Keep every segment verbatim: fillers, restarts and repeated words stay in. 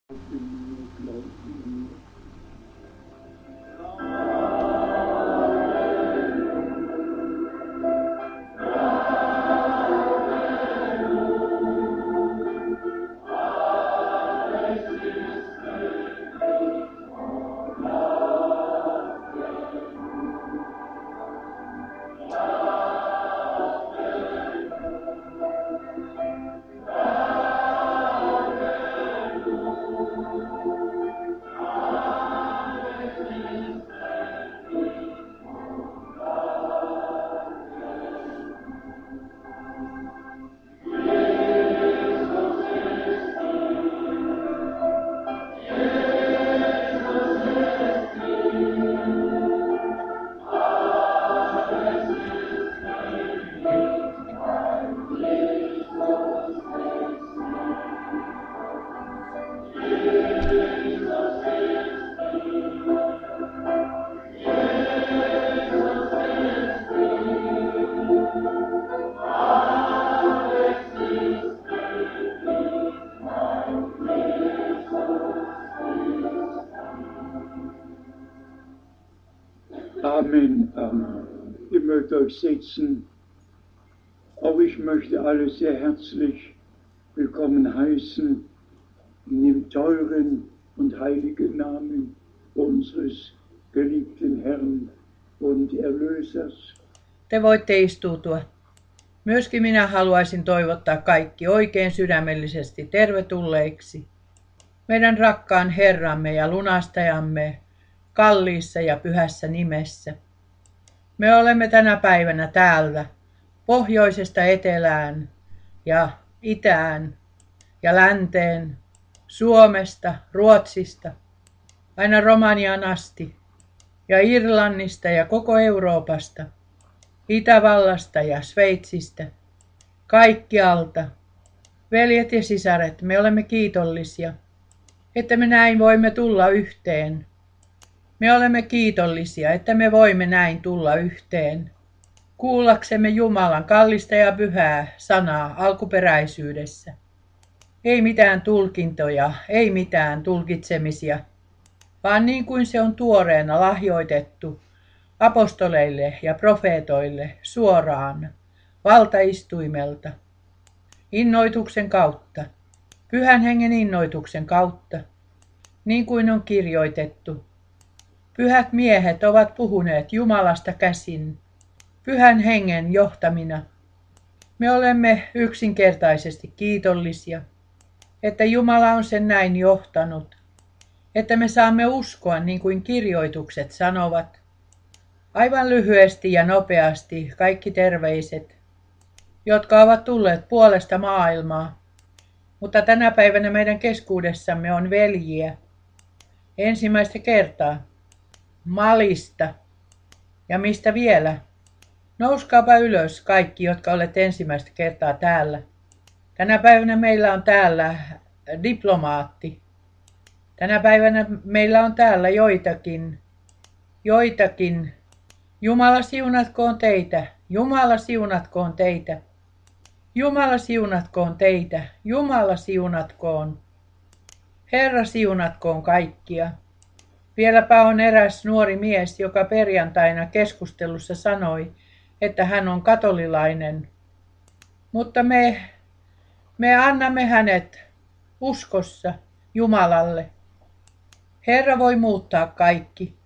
Amen. Amen. Ihr mögt euch setzen. Auch ich möchte alle sehr herzlich willkommen heißen in dem teuren und heiligen Namen unseres geliebten Herrn und Erlösers. Te voitte istuutua. Myöskin minä haluaisin toivottaa kaikki oikein sydämellisesti tervetulleiksi meidän rakkaan Herramme ja lunastajamme kalliissa ja pyhässä nimessä. Me olemme tänä päivänä täällä pohjoisesta etelään ja itään ja länteen, Suomesta, Ruotsista, aina Romaniaan asti ja Irlannista ja koko Euroopasta, Itävallasta ja Sveitsistä, kaikkialta. Veljet ja sisaret, me olemme kiitollisia, että me näin voimme tulla yhteen. Me olemme kiitollisia, että me voimme näin tulla yhteen, kuullaksemme Jumalan kallista ja pyhää sanaa alkuperäisyydessä. Ei mitään tulkintoja, ei mitään tulkitsemisia, vaan niin kuin se on tuoreena lahjoitettu apostoleille ja profeetoille suoraan valtaistuimelta, innoituksen kautta, pyhän hengen innoituksen kautta, niin kuin on kirjoitettu. Pyhät miehet ovat puhuneet Jumalasta käsin, pyhän hengen johtamina. Me olemme yksinkertaisesti kiitollisia, että Jumala on sen näin johtanut, että me saamme uskoa niin kuin kirjoitukset sanovat. Aivan lyhyesti ja nopeasti kaikki terveiset, jotka ovat tulleet puolesta maailmaa, mutta tänä päivänä meidän keskuudessamme on veljiä. Ensimmäistä kertaa. Malista. Ja mistä vielä? Nouskaapa ylös kaikki, jotka olette ensimmäistä kertaa täällä. Tänä päivänä meillä on täällä diplomaatti. Tänä päivänä meillä on täällä joitakin, joitakin. Jumala siunatkoon teitä, Jumala siunatkoon teitä. Jumala siunatkoon teitä, Jumala siunatkoon. Herra siunatkoon kaikkia. Vieläpä on eräs nuori mies, joka perjantaina keskustelussa sanoi, että hän on katolilainen. Mutta me, me annamme hänet uskossa Jumalalle. Herra voi muuttaa kaikki.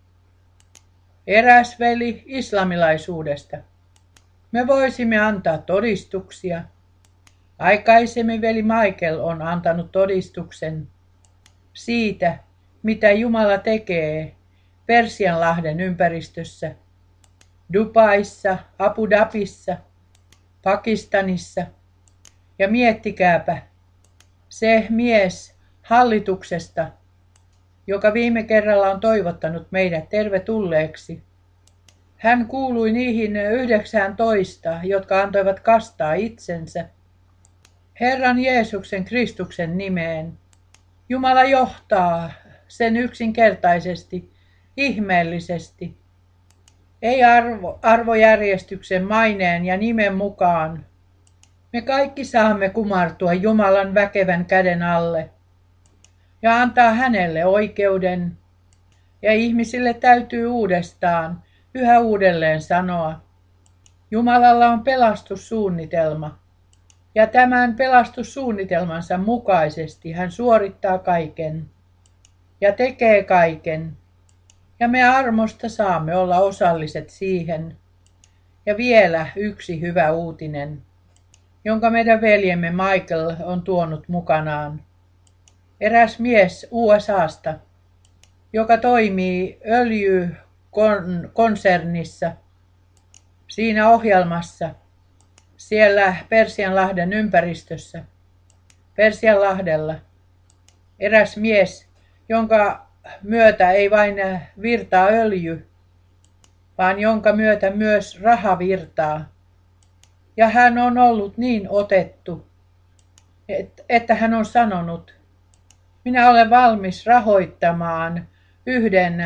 Eräs veli islamilaisuudesta. Me voisimme antaa todistuksia. Aikaisemmin veli Michael on antanut todistuksen siitä, mitä Jumala tekee Persianlahden ympäristössä, Dubaissa, Abu Dhabissa, Pakistanissa. Ja miettikääpä, se mies hallituksesta, joka viime kerralla on toivottanut meidät tervetulleeksi. Hän kuului niihin yhdeksäntoista, jotka antoivat kastaa itsensä Herran Jeesuksen Kristuksen nimeen. Jumala johtaa sen yksinkertaisesti, ihmeellisesti. Ei arvo, arvojärjestyksen, maineen ja nimen mukaan. Me kaikki saamme kumartua Jumalan väkevän käden alle. ja antaa hänelle oikeuden. Ja ihmisille täytyy uudestaan, yhä uudelleen sanoa, Jumalalla on pelastussuunnitelma. Ja tämän pelastussuunnitelmansa mukaisesti hän suorittaa kaiken ja tekee kaiken. Ja me armosta saamme olla osalliset siihen. Ja vielä yksi hyvä uutinen, jonka meidän veljemme Michael on tuonut mukanaan. Eräs mies U S A:sta, joka toimii öljykonsernissa, siinä ohjelmassa, siellä Persianlahden ympäristössä, Persianlahdella. Eräs mies, jonka myötä ei vain virtaa öljy, vaan jonka myötä myös raha virtaa. Ja hän on ollut niin otettu, että hän on sanonut, minä olen valmis rahoittamaan yhden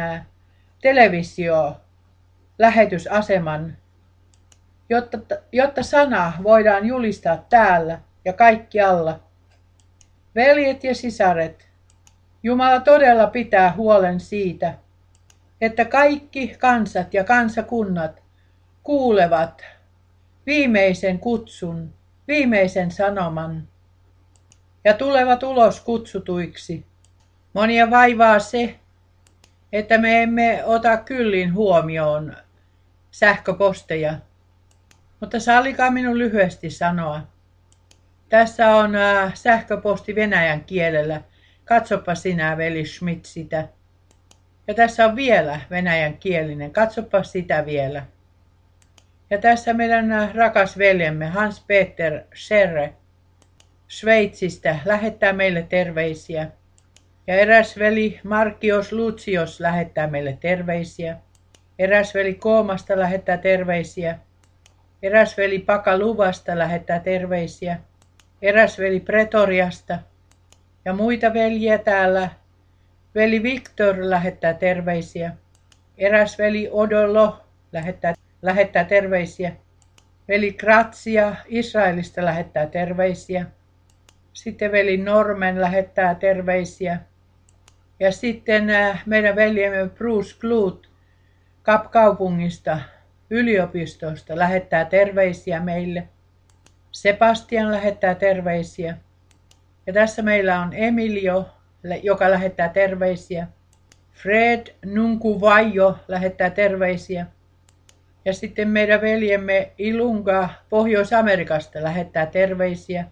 televisiolähetysaseman, jotta, jotta sana voidaan julistaa täällä ja kaikkialla. Veljet ja sisaret, Jumala todella pitää huolen siitä, että kaikki kansat ja kansakunnat kuulevat viimeisen kutsun, viimeisen sanoman ja tulevat ulos kutsutuiksi. Monia vaivaa se, että me emme ota kyllin huomioon sähköposteja, mutta sallikaa minun lyhyesti sanoa. Tässä on sähköposti venäjän kielellä. Katsopa sinä, veli Schmidt, sitä. Ja tässä on vielä venäjän kielinen. Katsopa sitä vielä. Ja tässä meidän rakas veljemme Hans-Peter Scherre Sveitsistä lähettää meille terveisiä. Ja eräs veli Markios Lucios lähettää meille terveisiä. Eräs veli Koomasta lähettää terveisiä. Eräs veli Pakaluvasta lähettää terveisiä. Eräs veli Pretoriasta. Ja muita veljiä täällä. Veli Viktor lähettää terveisiä. Eräs veli Odolo lähettää, lähettää terveisiä. Veli Grazia Israelista lähettää terveisiä. Sitten veli Norman lähettää terveisiä. Ja sitten meidän veljemme Bruce Glut Kapkaupungista, yliopistosta, lähettää terveisiä meille. Sebastian lähettää terveisiä. Ja tässä meillä on Emilio, joka lähettää terveisiä. Fred Nunkuvajo lähettää terveisiä. Ja sitten meidän veljemme Ilunga Pohjois-Amerikasta lähettää terveisiä.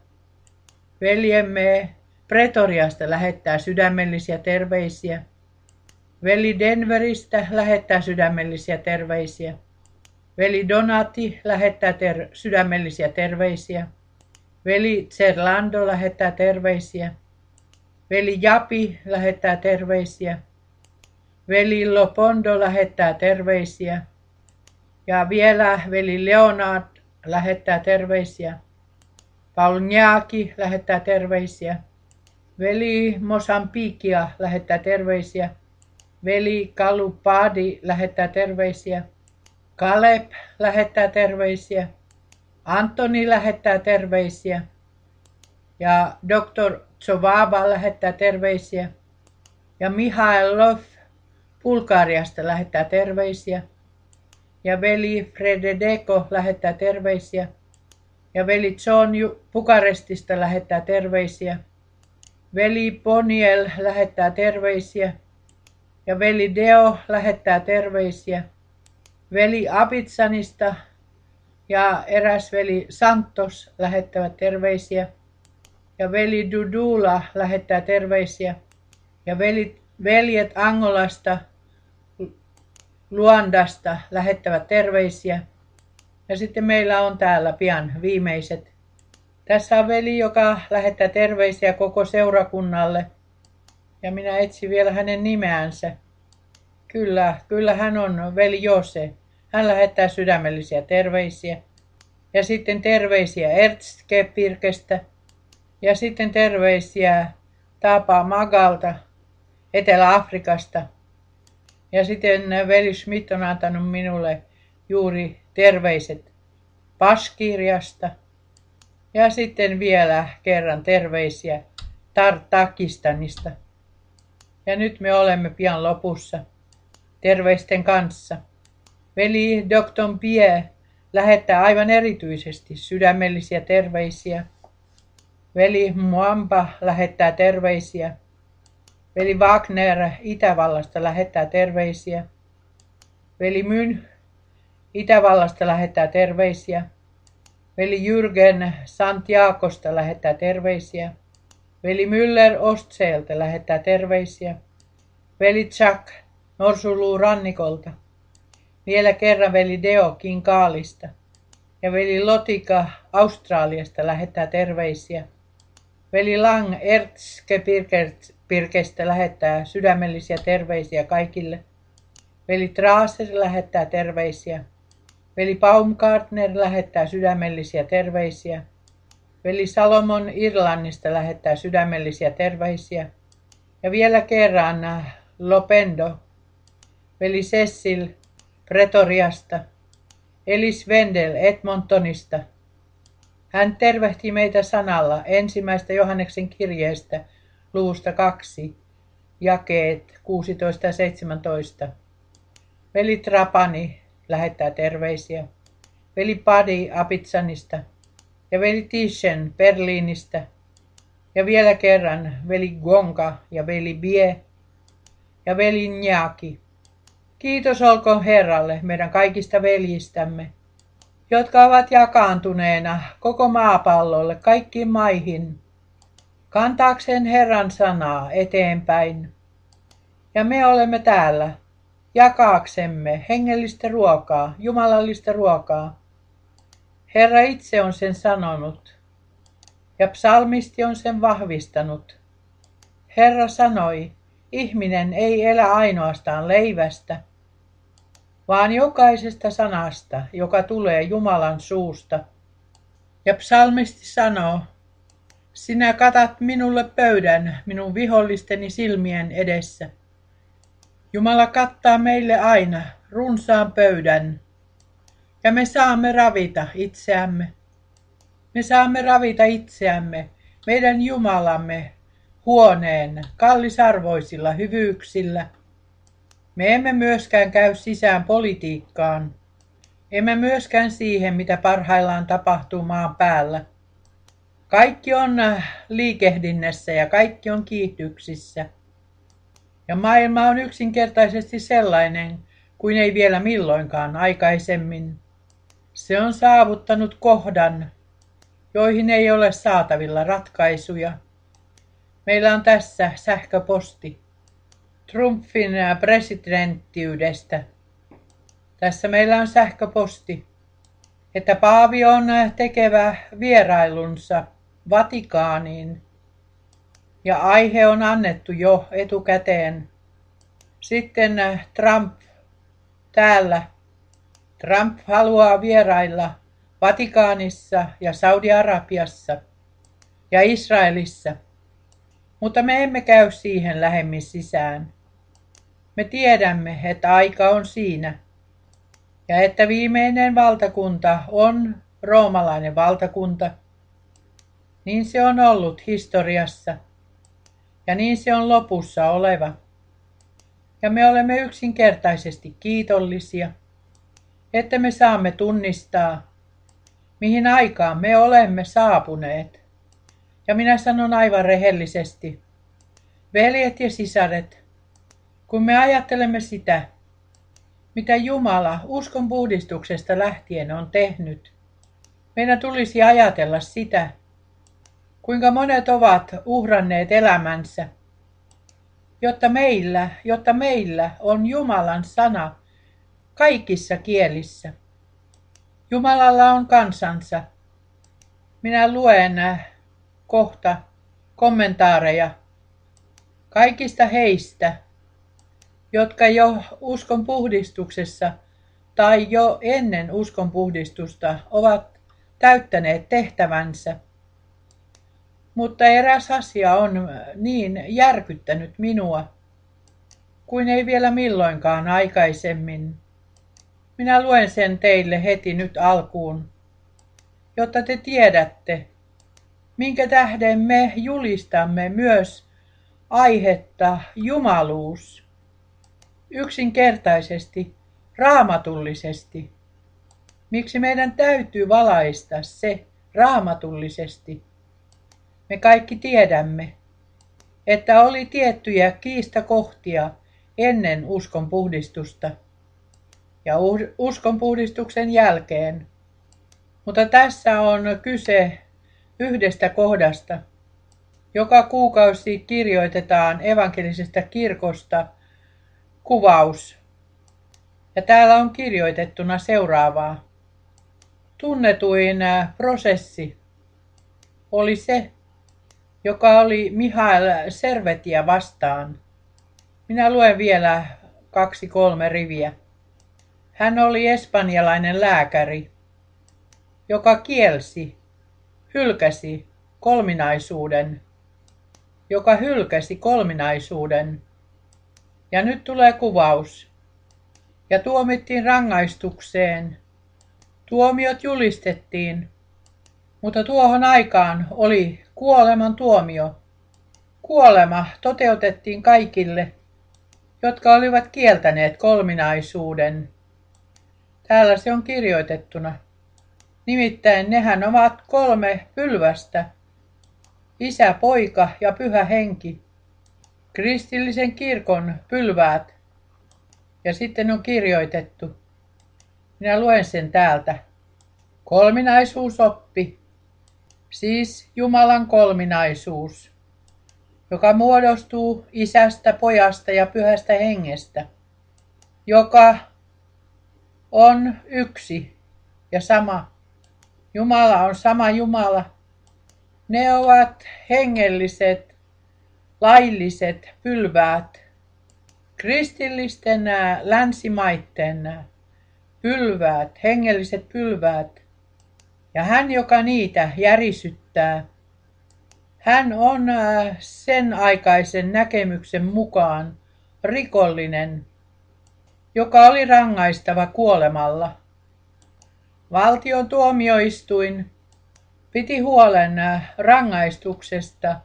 Veljemme Pretoriasta lähettää sydämellisiä terveisiä. Veli Denveristä lähettää sydämellisiä terveisiä. Veli Donati lähettää ter- sydämellisiä terveisiä. Veli Zerlando lähettää terveisiä. Veli Japi lähettää terveisiä. Veli Lopondo lähettää terveisiä. Ja vielä veli Leonard lähettää terveisiä. Paulniaki lähettää terveisiä. Veli Mosambikia lähettää terveisiä. Veli Kalupadi lähettää terveisiä. Kaleb lähettää terveisiä. Antoni lähettää terveisiä. Ja doktor Tsovava lähettää terveisiä. Ja Mihailov Bulgariasta lähettää terveisiä. Ja veli Frededeko lähettää terveisiä. Ja veli John Bukarestista lähettää terveisiä. Veli Boniel lähettää terveisiä. Ja veli Deo lähettää terveisiä. Veli Abitsanista ja eräs veli Santos lähettävät terveisiä. Ja veli Dudula lähettää terveisiä. Ja veli, veljet Angolasta, Luandasta lähettävät terveisiä. Ja sitten meillä on täällä pian viimeiset. Tässä on veli, joka lähettää terveisiä koko seurakunnalle. Ja minä etsin vielä hänen nimeänsä. Kyllä, kyllä hän on veli Jose. Hän lähettää sydämellisiä terveisiä. Ja sitten terveisiä Erzgebirgestä. Ja sitten terveisiä Tapa Magalta, Etelä-Afrikasta. Ja sitten veli Schmidt on antanut minulle juuri terveiset Baskiriasta. Ja sitten vielä kerran terveisiä Tartakistanista. Ja nyt me olemme pian lopussa. Terveisten kanssa. Veli doktor Pie lähettää aivan erityisesti sydämellisiä terveisiä. Veli Muamba lähettää terveisiä. Veli Wagner Itävallasta lähettää terveisiä. Veli Myn Itävallasta lähettää terveisiä. Veli Jürgen Santiagosta lähettää terveisiä. Veli Müller Ostseeltä lähettää terveisiä. Veli Chuck Norsuluu-rannikolta. Vielä kerran veli Deo Kinkaalista. Ja veli Lotika Australiasta lähettää terveisiä. Veli Lang Erzgebirgestä lähettää sydämellisiä terveisiä kaikille. Veli Traser lähettää terveisiä. Veli Baumgartner lähettää sydämellisiä terveisiä. Veli Salomon Irlannista lähettää sydämellisiä terveisiä. Ja vielä kerran Lopendo. Veli Cecil Pretoriasta. Elis Wendel Edmontonista. Hän tervehti meitä sanalla ensimmäistä Johanneksen kirjeestä luvusta kaksi, jakeet kuusitoista ja seitsemäntoista. Veli Trapani lähettää terveisiä. Veli Padi Abitsanista ja veli Tischen Berliinistä. Ja vielä kerran veli Gonga ja veli Bie ja veli Njaki. Kiitos olkoon Herralle meidän kaikista veljistämme, jotka ovat jakaantuneena koko maapallolle kaikkiin maihin, kantaakseen Herran sanaa eteenpäin. Ja me olemme täällä, jakaaksemme hengellistä ruokaa, jumalallista ruokaa. Herra itse on sen sanonut, ja psalmisti on sen vahvistanut. Herra sanoi, ihminen ei elä ainoastaan leivästä, vaan jokaisesta sanasta, joka tulee Jumalan suusta. Ja psalmisti sanoo, sinä katat minulle pöydän minun vihollisteni silmien edessä. Jumala kattaa meille aina runsaan pöydän, ja me saamme ravita itseämme. Me saamme ravita itseämme, meidän Jumalamme, huoneen kallisarvoisilla hyvyyksillä. Me emme myöskään käy sisään politiikkaan, emme myöskään siihen, mitä parhaillaan tapahtuu maan päällä. Kaikki on liikehdinnässä ja kaikki on kiihdyksissä. Ja maailma on yksinkertaisesti sellainen kuin ei vielä milloinkaan aikaisemmin. Se on saavuttanut kohdan, joihin ei ole saatavilla ratkaisuja. Meillä on tässä sähköposti Trumpin presidenttiydestä. Tässä meillä on sähköposti, että paavi on tekevä vierailunsa Vatikaaniin. Ja aihe on annettu jo etukäteen. Sitten Trump täällä. Trump haluaa vierailla Vatikaanissa ja Saudi-Arabiassa ja Israelissa. Mutta me emme käy siihen lähemmin sisään. Me tiedämme, että aika on siinä. Ja että viimeinen valtakunta on roomalainen valtakunta. Niin se on ollut historiassa. Ja niin se on lopussa oleva. Ja me olemme yksinkertaisesti kiitollisia, että me saamme tunnistaa, mihin aikaan me olemme saapuneet. Ja minä sanon aivan rehellisesti, veljet ja sisaret, kun me ajattelemme sitä, mitä Jumala uskon puhdistuksesta lähtien on tehnyt, meidän tulisi ajatella sitä, kuinka monet ovat uhranneet elämänsä, jotta meillä, jotta meillä on Jumalan sana kaikissa kielissä. Jumalalla on kansansa. Minä luen kohta kommentaareja kaikista heistä, jotka jo uskon puhdistuksessa tai jo ennen uskon puhdistusta ovat täyttäneet tehtävänsä. Mutta eräs asia on niin järkyttänyt minua, kuin ei vielä milloinkaan aikaisemmin. Minä luen sen teille heti nyt alkuun, jotta te tiedätte, minkä tähden me julistamme myös aihetta jumaluus. Yksinkertaisesti, raamatullisesti. Miksi meidän täytyy valaista se raamatullisesti? Me kaikki tiedämme, että oli tiettyjä kiistakohtia ennen uskonpuhdistusta ja uskonpuhdistuksen jälkeen. Mutta tässä on kyse yhdestä kohdasta. Joka kuukausi kirjoitetaan evankelisesta kirkosta kuvaus. Ja täällä on kirjoitettuna seuraavaa. Tunnetuin prosessi oli se, joka oli Mihail Servetia vastaan. Minä luen vielä kaksi kolme riviä. Hän oli espanjalainen lääkäri, joka kielsi, hylkäsi kolminaisuuden, joka hylkäsi kolminaisuuden. Ja nyt tulee kuvaus. Ja tuomittiin rangaistukseen. Tuomiot julistettiin, mutta tuohon aikaan oli kuoleman tuomio. Kuolema toteutettiin kaikille, jotka olivat kieltäneet kolminaisuuden. Täällä se on kirjoitettuna. Nimittäin nehän ovat kolme pylvästä. Isä, Poika ja Pyhä Henki. Kristillisen kirkon pylväät. Ja sitten on kirjoitettu. Minä luen sen täältä. Kolminaisuusoppi. Siis Jumalan kolminaisuus, joka muodostuu Isästä, Pojasta ja Pyhästä Hengestä, joka on yksi ja sama. Jumala on sama Jumala. Ne ovat hengelliset, lailliset pylväät, kristillisten länsimaitten pylväät, hengelliset pylväät. Ja hän, joka niitä järisyttää, hän on sen aikaisen näkemyksen mukaan rikollinen, joka oli rangaistava kuolemalla. Valtion tuomioistuin piti huolen rangaistuksesta,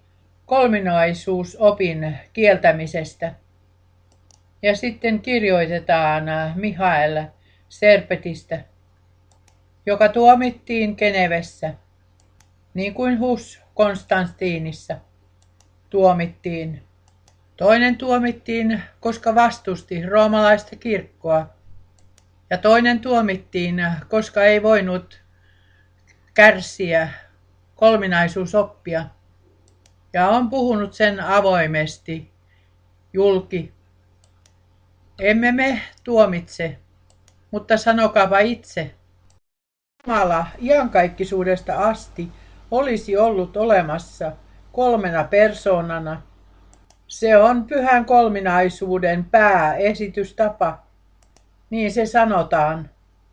kolminaisuusopin kieltämisestä. Ja sitten kirjoitetaan Mihail Servetistä, joka tuomittiin Genevessä, niin kuin Hus Konstantinissa tuomittiin. Toinen tuomittiin, koska vastusti roomalaista kirkkoa, ja toinen tuomittiin, koska ei voinut kärsiä kolminaisuusoppia, ja on puhunut sen avoimesti, julki. Emme me tuomitse, mutta sanokaapa itse. Jumala iankaikkisuudesta asti olisi ollut olemassa kolmena persoonana. Se on pyhän kolminaisuuden pääesitystapa. Niin se sanotaan.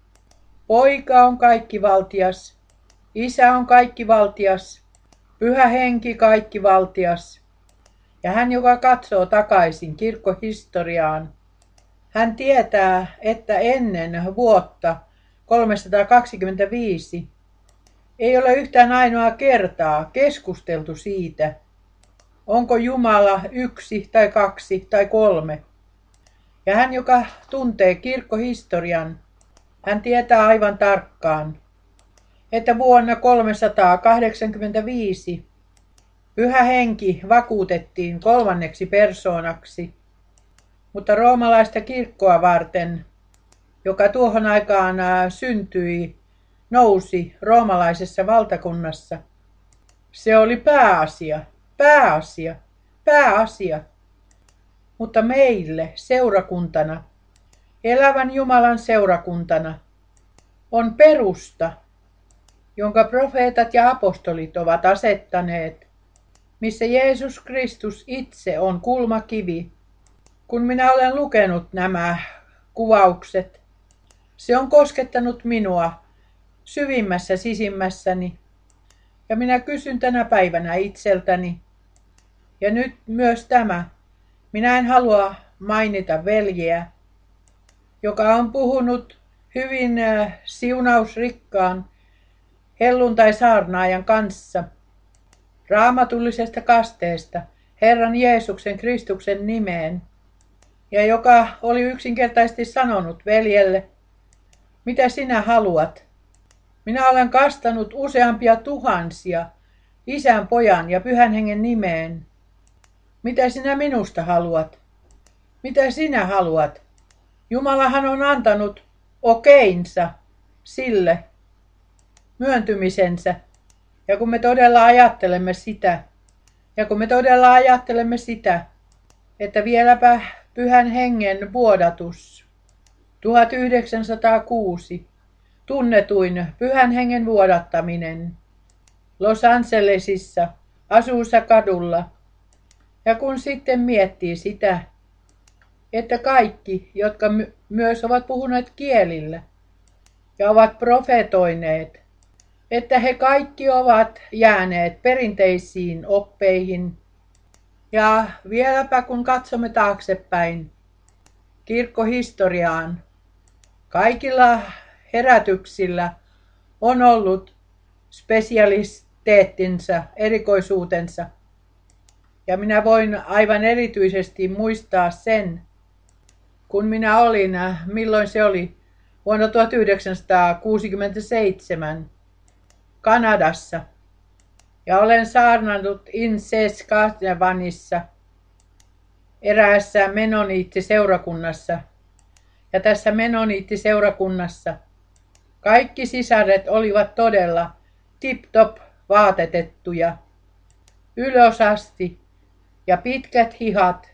Poika on kaikkivaltias, Isä on kaikkivaltias, Pyhä Henki kaikkivaltias. Ja hän, joka katsoo takaisin kirkkohistoriaan, hän tietää, että ennen vuotta kolmesataakaksikymmentäviisi ei ole yhtään ainoa kertaa keskusteltu siitä, onko Jumala yksi tai kaksi tai kolme. Ja hän, joka tuntee kirkkohistorian, hän tietää aivan tarkkaan, että vuonna kolmesataakahdeksankymmentäviisi Pyhä Henki vakuutettiin kolmanneksi persoonaksi, mutta roomalaista kirkkoa varten, joka tuohon aikaan syntyi, nousi roomalaisessa valtakunnassa. Se oli pääasia, pääasia, pääasia. Mutta meille seurakuntana, elävän Jumalan seurakuntana, on perusta, jonka profeetat ja apostolit ovat asettaneet, missä Jeesus Kristus itse on kulmakivi. Kun minä olen lukenut nämä kuvaukset, se on koskettanut minua syvimmässä sisimmässäni. Ja minä kysyn tänä päivänä itseltäni, ja nyt myös tämä, minä en halua mainita veljeä, joka on puhunut hyvin siunausrikkaan helluntai-saarnaajan kanssa raamatullisesta kasteesta Herran Jeesuksen Kristuksen nimeen, ja joka oli yksinkertaisesti sanonut veljelle, mitä sinä haluat? Minä olen kastanut useampia tuhansia Isän, Pojan ja Pyhän Hengen nimeen. Mitä sinä minusta haluat? Mitä sinä haluat? Jumalahan on antanut okeinsa sille, myöntymisensä. Ja kun me todella ajattelemme sitä, ja kun me todella ajattelemme sitä, että vieläpä Pyhän Hengen vuodatus, tuhatyhdeksänsataakuusi, tunnetuin Pyhän Hengen vuodattaminen, Los Angelesissa, Azusa kadulla. Ja kun sitten miettii sitä, että kaikki, jotka my- myös ovat puhuneet kielillä ja ovat profetoineet, että he kaikki ovat jääneet perinteisiin oppeihin. Ja vieläpä kun katsomme taaksepäin kirkkohistoriaan, kaikilla herätyksillä on ollut spesialiteettinsa, erikoisuutensa. Ja minä voin aivan erityisesti muistaa sen, kun minä olin, milloin se oli, vuonna tuhatyhdeksänsataakuusikymmentäseitsemän Kanadassa. Ja olen saarnannut In Saskatchewanissa eräässä menoniittiseurakunnassa. Ja tässä menoniittiseurakunnassa kaikki sisaret olivat todella tip-top vaatetettuja, ylösasti ja pitkät hihat,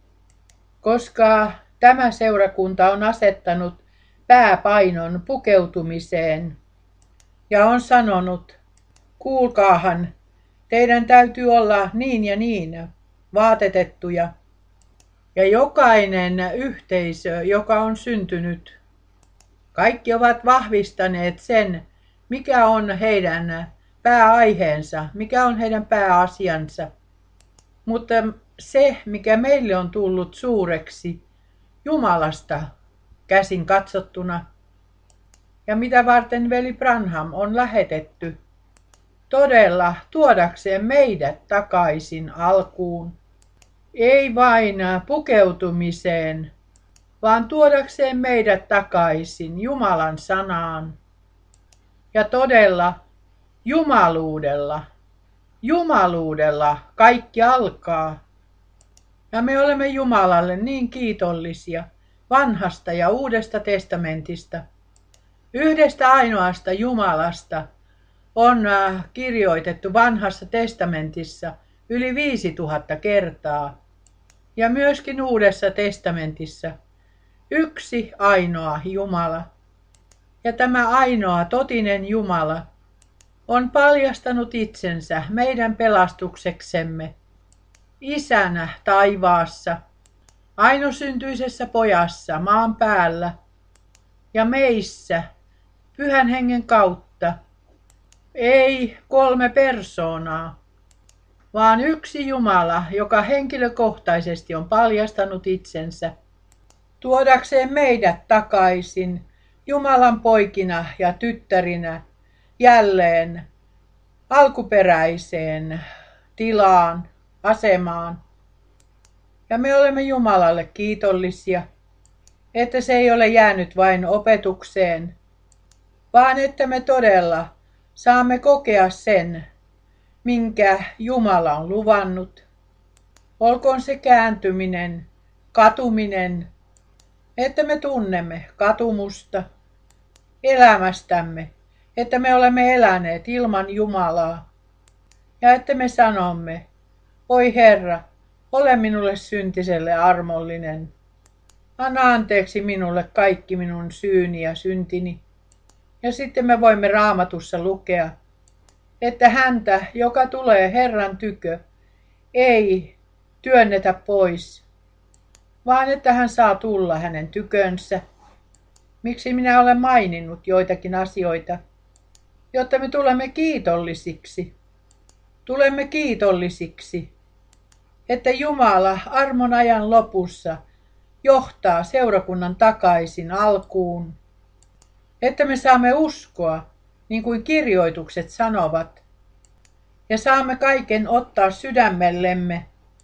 koska tämä seurakunta on asettanut pääpainon pukeutumiseen ja on sanonut, kuulkaahan, teidän täytyy olla niin ja niin vaatetettuja. Ja jokainen yhteisö, joka on syntynyt, kaikki ovat vahvistaneet sen, mikä on heidän pääaiheensa, mikä on heidän pääasiansa. Mutta se, mikä meille on tullut suureksi Jumalasta käsin katsottuna, ja mitä varten veli Branham on lähetetty, todella tuodakseen meidät takaisin alkuun. Ei vain pukeutumiseen, vaan tuodakseen meidät takaisin Jumalan sanaan. Ja todella jumaluudella, jumaluudella kaikki alkaa. Ja me olemme Jumalalle niin kiitollisia vanhasta ja uudesta testamentista. Yhdestä ainoasta Jumalasta on kirjoitettu vanhassa testamentissa yli viisi tuhatta kertaa. Ja myöskin uudessa testamentissa yksi ainoa Jumala. Ja tämä ainoa totinen Jumala on paljastanut itsensä meidän pelastukseksemme Isänä taivaassa, ainosyntyisessä Pojassa maan päällä ja meissä Pyhän Hengen kautta. Ei kolme persoonaa, vaan yksi Jumala, joka henkilökohtaisesti on paljastanut itsensä tuodakseen meidät takaisin Jumalan poikina ja tyttärinä jälleen alkuperäiseen tilaan, asemaan. Ja me olemme Jumalalle kiitollisia, että se ei ole jäänyt vain opetukseen, vaan että me todella saamme kokea sen, minkä Jumala on luvannut. Olkoon se kääntyminen, katuminen, että me tunnemme katumusta elämästämme, että me olemme eläneet ilman Jumalaa ja että me sanomme, oi Herra, ole minulle syntiselle armollinen. Anna anteeksi minulle kaikki minun syyni ja syntini. Ja sitten me voimme Raamatussa lukea, että häntä, joka tulee Herran tykö, ei työnnetä pois, vaan että hän saa tulla hänen tykönsä. Miksi minä olen maininnut joitakin asioita? Jotta me tulemme kiitollisiksi. Tulemme kiitollisiksi, että Jumala armon ajan lopussa johtaa seurakunnan takaisin alkuun. Että me saamme uskoa, niin kuin kirjoitukset sanovat, ja saamme kaiken ottaa sydämellemme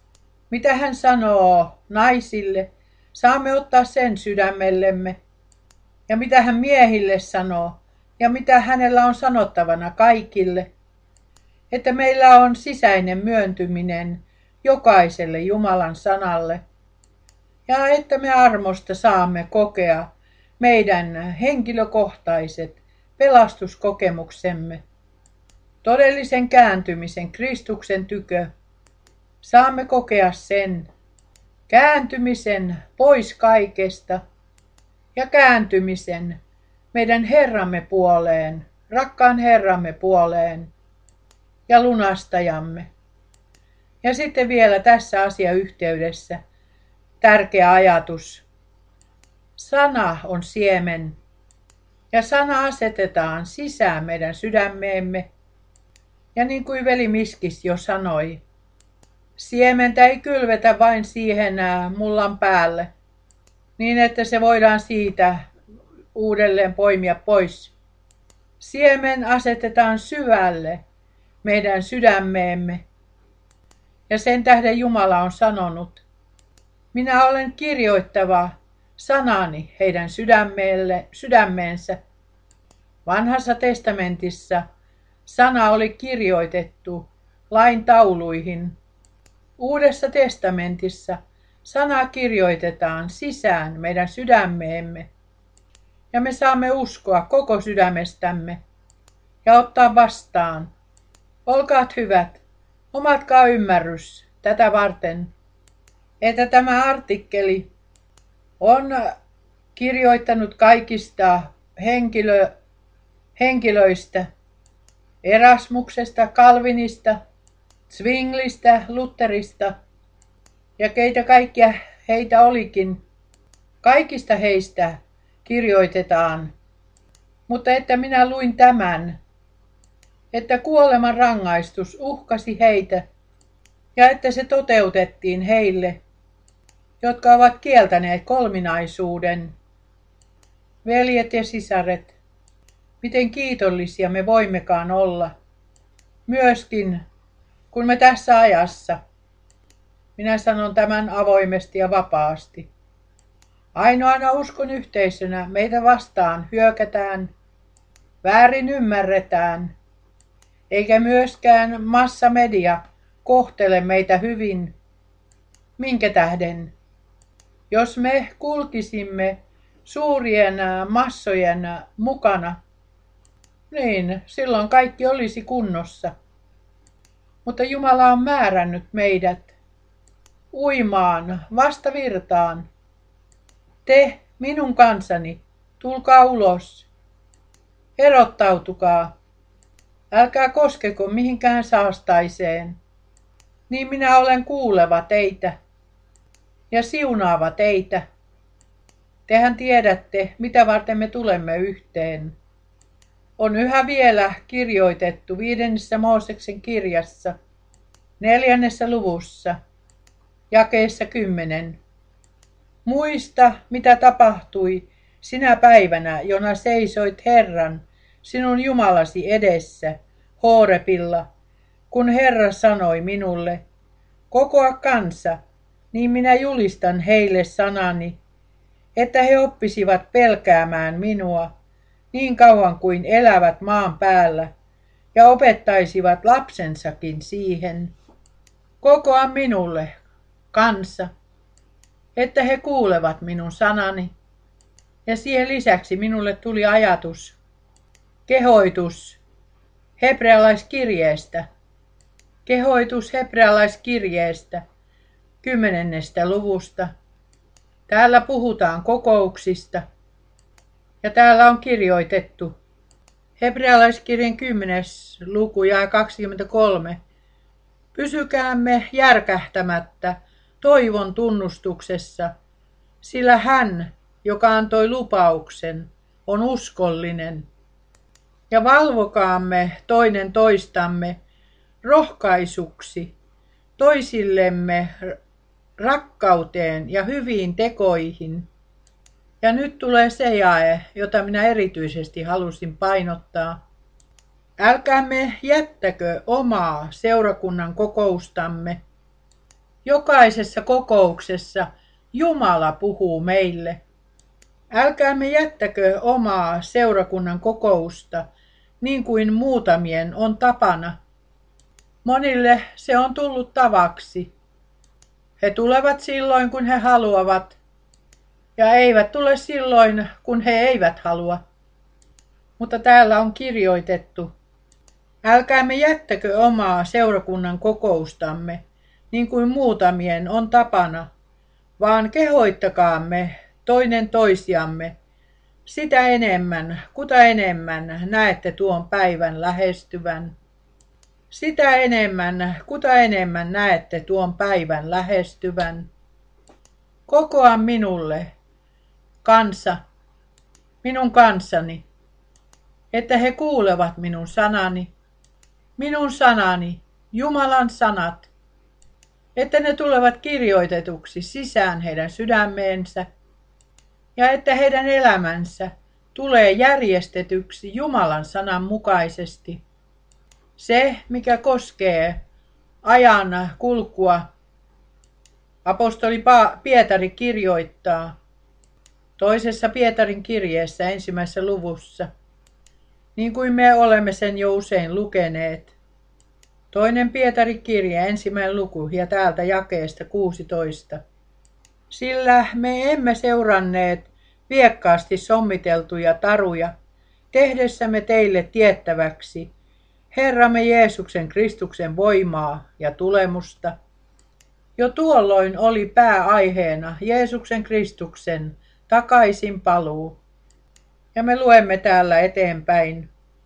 Mitä hän sanoo naisille, saamme ottaa sen sydämellemme. Ja mitä hän miehille sanoo, ja mitä hänellä on sanottavana kaikille. Että meillä on sisäinen myöntyminen jokaiselle Jumalan sanalle. Ja että me armosta saamme kokea meidän henkilökohtaiset pelastuskokemuksemme. Todellisen kääntymisen Kristuksen tykö. Saamme kokea sen kääntymisen pois kaikesta ja kääntymisen meidän Herramme puoleen, rakkaan Herramme puoleen ja lunastajamme. Ja sitten vielä tässä asiayhteydessä tärkeä ajatus. Sana on siemen ja sana asetetaan sisään meidän sydämeemme. Ja niin kuin veli Miskis jo sanoi, siementä ei kylvetä vain siihen mullan päälle, niin että se voidaan siitä uudelleen poimia pois. Siemen asetetaan syvälle meidän sydämeemme. Ja sen tähden Jumala on sanonut, minä olen kirjoittava sanani heidän sydämeelle, sydämeensä. Vanhassa testamentissa sana oli kirjoitettu lain tauluihin. Uudessa testamentissa sana kirjoitetaan sisään meidän sydämeemme. Ja me saamme uskoa koko sydämestämme ja ottaa vastaan. Olkaat hyvät, omatkaa ymmärrys tätä varten, että tämä artikkeli on kirjoittanut kaikista henkilö, henkilöistä, Erasmuksesta, Calvinista, Zwinglistä, Lutherista ja keitä kaikkia heitä olikin. Kaikista heistä kirjoitetaan, mutta että minä luin tämän, että kuoleman rangaistus uhkasi heitä ja että se toteutettiin heille, jotka ovat kieltäneet kolminaisuuden. Veljet ja sisaret, miten kiitollisia me voimmekaan olla, myöskin kun me tässä ajassa, minä sanon tämän avoimesti ja vapaasti, ainoana uskon yhteisönä meitä vastaan hyökätään, väärin ymmärretään, eikä myöskään massamedia kohtele meitä hyvin. Minkä tähden? Jos me kulkisimme suurien massojen mukana, niin silloin kaikki olisi kunnossa. Mutta Jumala on määrännyt meidät uimaan vastavirtaan. Te, minun kansani, tulkaa ulos. Erottautukaa. Älkää koskeko mihinkään saastaiseen. Niin minä olen kuuleva teitä ja siunaava teitä. Tehän tiedätte, mitä varten me tulemme yhteen. On yhä vielä kirjoitettu viidennessä Mooseksen kirjassa, neljännessä luvussa, jakeessa kymmenen. Muista, mitä tapahtui sinä päivänä, jona seisoit Herran, sinun Jumalasi edessä, Horebilla, kun Herra sanoi minulle, kokoa kansa, niin minä julistan heille sanani, että he oppisivat pelkäämään minua niin kauan kuin elävät maan päällä ja opettaisivat lapsensakin siihen. Kokoa minulle kansa, että he kuulevat minun sanani. Ja siihen lisäksi minulle tuli ajatus, kehoitus hebrealaiskirjeestä, kehoitus hebrealaiskirjeestä kymmenennestä luvusta. Täällä puhutaan kokouksista ja täällä on kirjoitettu hebrealaiskirjan kymmenes luku ja kaksikymmentäkolme. Pysykäämme järkähtämättä toivon tunnustuksessa, sillä hän, joka antoi lupauksen, on uskollinen. Ja valvokaamme toinen toistamme rohkaisuksi toisillemme rakkauteen ja hyviin tekoihin. Ja nyt tulee se jae, jota minä erityisesti halusin painottaa. Älkäämme jättäkö omaa seurakunnan kokoustamme, Jokaisessa kokouksessa Jumala puhuu meille. Älkäämme jättäkö omaa seurakunnan kokousta, niin kuin muutamien on tapana. Monille se on tullut tavaksi. He tulevat silloin, kun he haluavat, ja eivät tule silloin, kun he eivät halua. Mutta täällä on kirjoitettu, älkäämme jättäkö omaa seurakunnan kokoustamme, niin kuin muutamien on tapana, vaan kehoittakaamme toinen toisiamme, sitä enemmän, kuta enemmän näette tuon päivän lähestyvän. Sitä enemmän, kuta enemmän näette tuon päivän lähestyvän. Kokoa minulle, kansa, minun kansani, että he kuulevat minun sanani, minun sanani, Jumalan sanat, että ne tulevat kirjoitetuksi sisään heidän sydämeensä, ja että heidän elämänsä tulee järjestetyksi Jumalan sanan mukaisesti. Se, mikä koskee ajan kulkua, apostoli Pietari kirjoittaa toisessa Pietarin kirjeessä ensimmäisessä luvussa, niin kuin me olemme sen jo usein lukeneet. Toinen Pietari kirje, ensimmäinen luku ja täältä jakeesta kuusitoista. Sillä me emme seuranneet viekkaasti sommiteltuja taruja, tehdessämme teille tiettäväksi Herramme Jeesuksen Kristuksen voimaa ja tulemusta. Jo tuolloin oli pääaiheena Jeesuksen Kristuksen takaisin paluu. Ja me luemme täällä eteenpäin.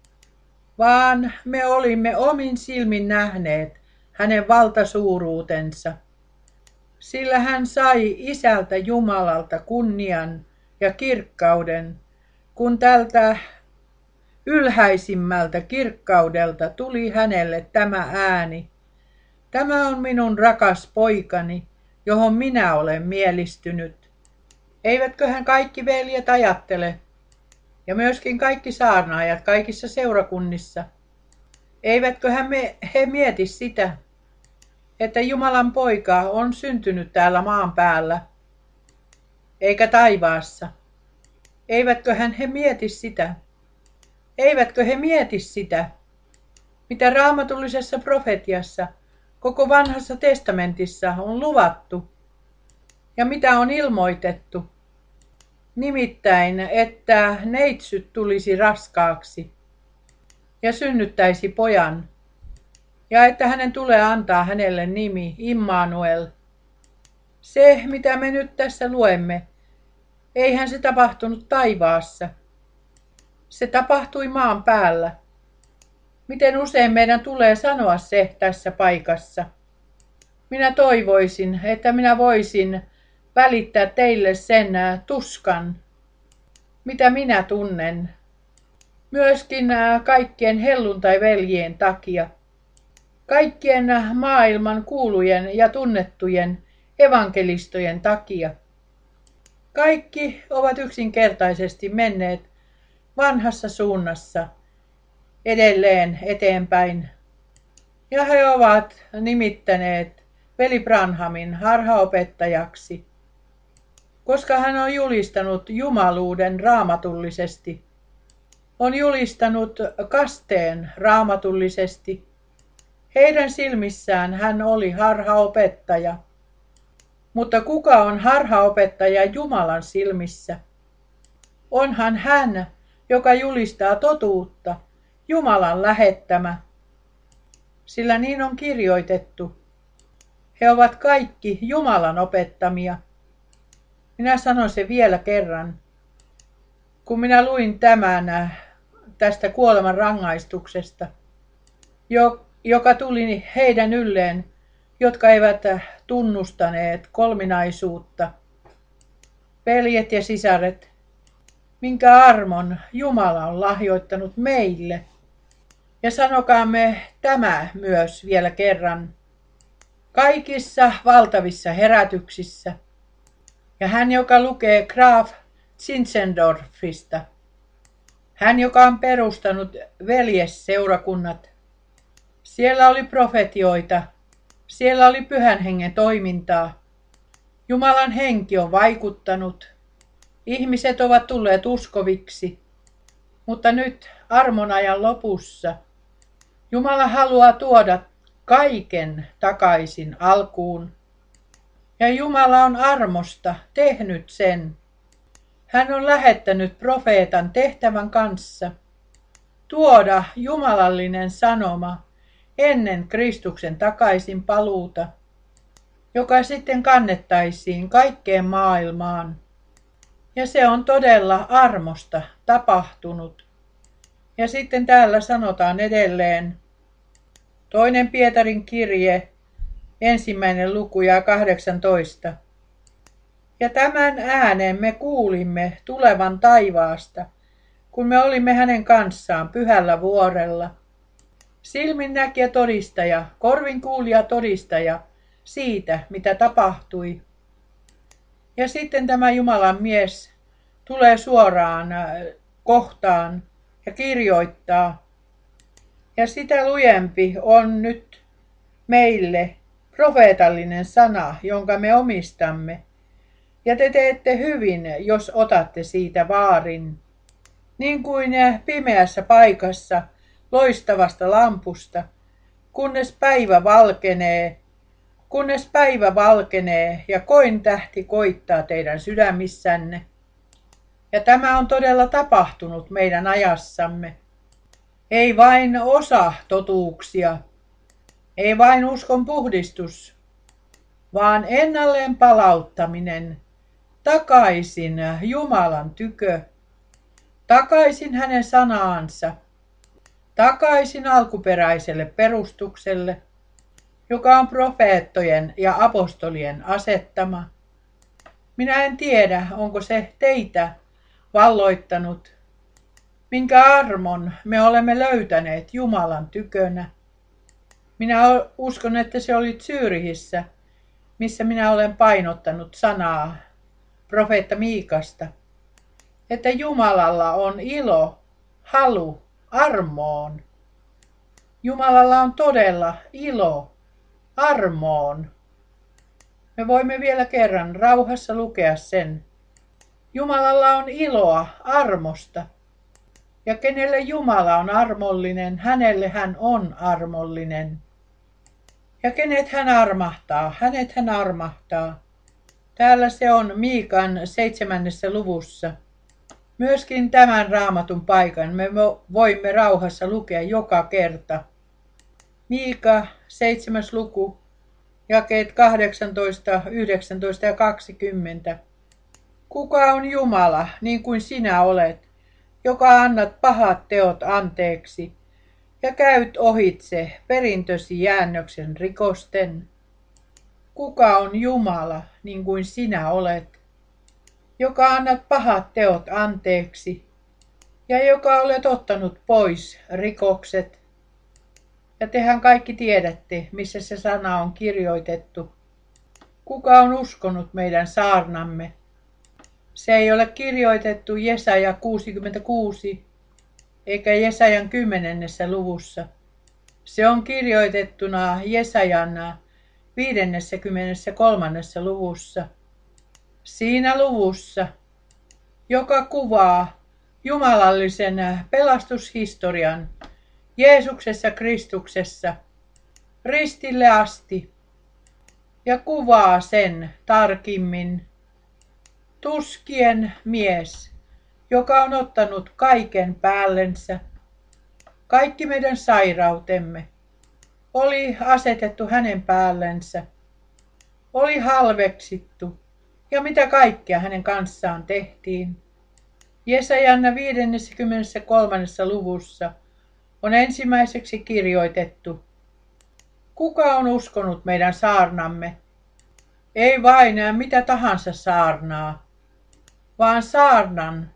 Vaan me olimme omin silmin nähneet hänen valtasuuruutensa, sillä hän sai Isältä Jumalalta kunnian ja kirkkauden, kun tältä ylhäisimmältä kirkkaudelta tuli hänelle tämä ääni. Tämä on minun rakas poikani, johon minä olen mielistynyt. Eivätköhän kaikki veljet ajattele, ja myöskin kaikki saarnaajat kaikissa seurakunnissa, eivätköhän me, he mieti sitä, että Jumalan poika on syntynyt täällä maan päällä, eikä taivaassa. Eivätköhän he mieti sitä, eivätkö he mieti sitä, mitä raamatullisessa profetiassa koko vanhassa testamentissa on luvattu ja mitä on ilmoitettu. Nimittäin, että neitsyt tulisi raskaaksi ja synnyttäisi pojan, ja että hänen tulee antaa hänelle nimi Immanuel. Se, mitä me nyt tässä luemme, eihän se tapahtunut taivaassa. Se tapahtui maan päällä. Miten usein meidän tulee sanoa se tässä paikassa? Minä toivoisin, että minä voisin välittää teille sen tuskan, mitä minä tunnen, myöskin kaikkien helluntai-veljien takia, kaikkien maailman kuulujen ja tunnettujen evankelistojen takia. Kaikki ovat yksinkertaisesti menneet vanhassa suunnassa edelleen eteenpäin, ja he ovat nimittäneet veli Branhamin harhaopettajaksi, koska hän on julistanut jumaluuden raamatullisesti, on julistanut kasteen raamatullisesti. Heidän silmissään hän oli harhaopettaja. Mutta kuka on harhaopettaja Jumalan silmissä? Onhan hän, joka julistaa totuutta, Jumalan lähettämä. Sillä niin on kirjoitettu. He ovat kaikki Jumalan opettamia. Minä sanon sen vielä kerran. Kun minä luin tämän tästä kuoleman rangaistuksesta, joka tuli heidän ylleen, jotka eivät tunnustaneet kolminaisuutta, veljet ja sisaret, minkä armon Jumala on lahjoittanut meille. Ja sanokaamme tämä myös vielä kerran. Kaikissa valtavissa herätyksissä. Ja hän, joka lukee Graf Zinzendorfista, hän, joka on perustanut veljesseurakunnat, siellä oli profetioita, Siellä oli Pyhän Hengen toimintaa. Jumalan henki on vaikuttanut. Ihmiset ovat tulleet uskoviksi. Mutta nyt armon ajan lopussa Jumala haluaa tuoda kaiken takaisin alkuun. Ja Jumala on armosta tehnyt sen. Hän on lähettänyt profeetan tehtävän kanssa tuoda jumalallinen sanoma ennen Kristuksen takaisin paluuta, joka sitten kannettaisiin kaikkeen maailmaan. Ja se on todella armosta tapahtunut. Ja sitten täällä sanotaan edelleen toinen Pietarin kirje, ensimmäinen luku ja kahdeksantoista. Ja tämän äänen me kuulimme tulevan taivaasta, kun me olimme hänen kanssaan pyhällä vuorella. Silminnäkijä todistaja, korvinkuulija todistaja siitä, mitä tapahtui. Ja sitten tämä Jumalan mies tulee suoraan kohtaan ja kirjoittaa. Ja sitä lujempi on nyt meille profeetallinen sana, jonka me omistamme. Ja te teette hyvin, jos otatte siitä vaarin. Niin kuin pimeässä paikassa loistavasta lampusta, kunnes päivä valkenee, kunnes päivä valkenee ja kointähti koittaa teidän sydämissänne. Ja tämä on todella tapahtunut meidän ajassamme. Ei vain osa totuuksia, ei vain uskon puhdistus, vaan ennalleen palauttaminen takaisin Jumalan tykö, takaisin hänen sanaansa, takaisin alkuperäiselle perustukselle, joka on profeettojen ja apostolien asettama. Minä en tiedä, onko se teitä valloittanut, minkä armon me olemme löytäneet Jumalan tykönä. Minä uskon, että se oli Zyrihissä, missä minä olen painottanut sanaa profeetta Miikasta, että Jumalalla on ilo, halu, armoon. Jumalalla on todella ilo, armoon. Me voimme vielä kerran rauhassa lukea sen. Jumala on iloa armosta. Ja kenelle Jumala on armollinen, hänelle hän on armollinen. Ja kenet hän armahtaa, hänet hän armahtaa. Täällä se on Miikan seitsemännessä luvussa. Myöskin tämän raamatun paikan me voimme rauhassa lukea joka kerta. Miika, seitsemäs luku, jakeet kahdeksantoista, yhdeksäntoista ja kaksikymmentä. Kuka on Jumala, niin kuin sinä olet, joka annat pahat teot anteeksi ja käyt ohitse perintösi jäännöksen rikosten? Kuka on Jumala, niin kuin sinä olet, joka annat pahat teot anteeksi ja joka olet ottanut pois rikokset? Ja tehän kaikki tiedätte, missä se sana on kirjoitettu. Kuka on uskonut meidän saarnamme? Se ei ole kirjoitettu Jesaja kuusikymmentäkuusi eikä Jesajan kymmenennessä luvussa. Se on kirjoitettuna Jesajan viidennessäkymmenennessäkolmannessa luvussa. Siinä luvussa, joka kuvaa jumalallisen pelastushistorian Jeesuksessa Kristuksessa ristille asti ja kuvaa sen tarkimmin. Tuskien mies, joka on ottanut kaiken päällensä, kaikki meidän sairautemme, oli asetettu hänen päällensä, oli halveksittu ja mitä kaikkea hänen kanssaan tehtiin. Jesajan viidennessäkymmenennessäkolmannessa luvussa on ensimmäiseksi kirjoitettu, kuka on uskonut meidän saarnamme? Ei vain mitä tahansa saarnaa, vaan saarnan,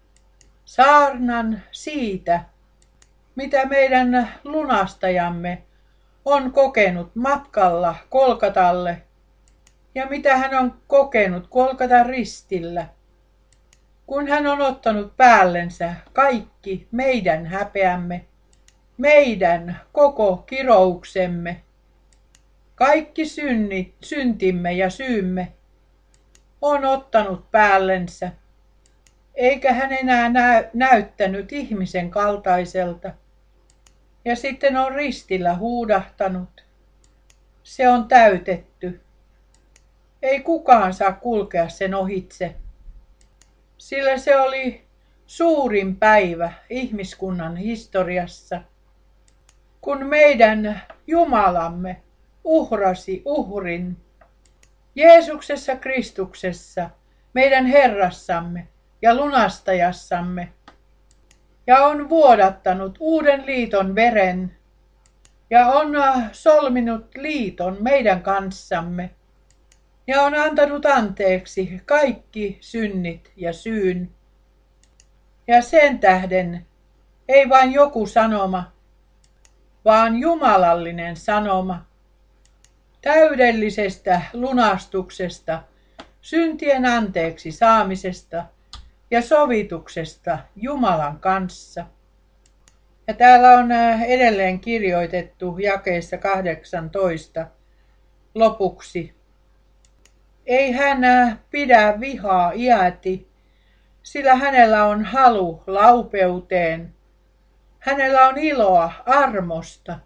saarnan siitä, mitä meidän lunastajamme on kokenut matkalla Kolkatalle ja mitä hän on kokenut Kolkatan ristillä, kun hän on ottanut päällensä kaikki meidän häpeämme, meidän koko kirouksemme. kaikki synnit, syntimme ja syymme on ottanut päällensä, eikä hän enää näy, näyttänyt ihmisen kaltaiselta. Ja sitten on ristillä huudahtanut. Se on täytetty. Ei kukaan saa kulkea sen ohitse, sillä se oli suurin päivä ihmiskunnan historiassa, kun meidän Jumalamme uhrasi uhrin Jeesuksessa Kristuksessa, meidän Herrassamme ja lunastajassamme, ja on vuodattanut uuden liiton veren ja on solminut liiton meidän kanssamme ja on antanut anteeksi kaikki synnit ja syyn. Ja sen tähden ei vain joku sanoma, vaan jumalallinen sanoma täydellisestä lunastuksesta, syntien anteeksi saamisesta ja sovituksesta Jumalan kanssa. Ja täällä on edelleen kirjoitettu jakeessa kahdeksantoista lopuksi. Ei hän pidä vihaa iäti, sillä hänellä on halu laupeuteen. Hänellä on iloa armosta.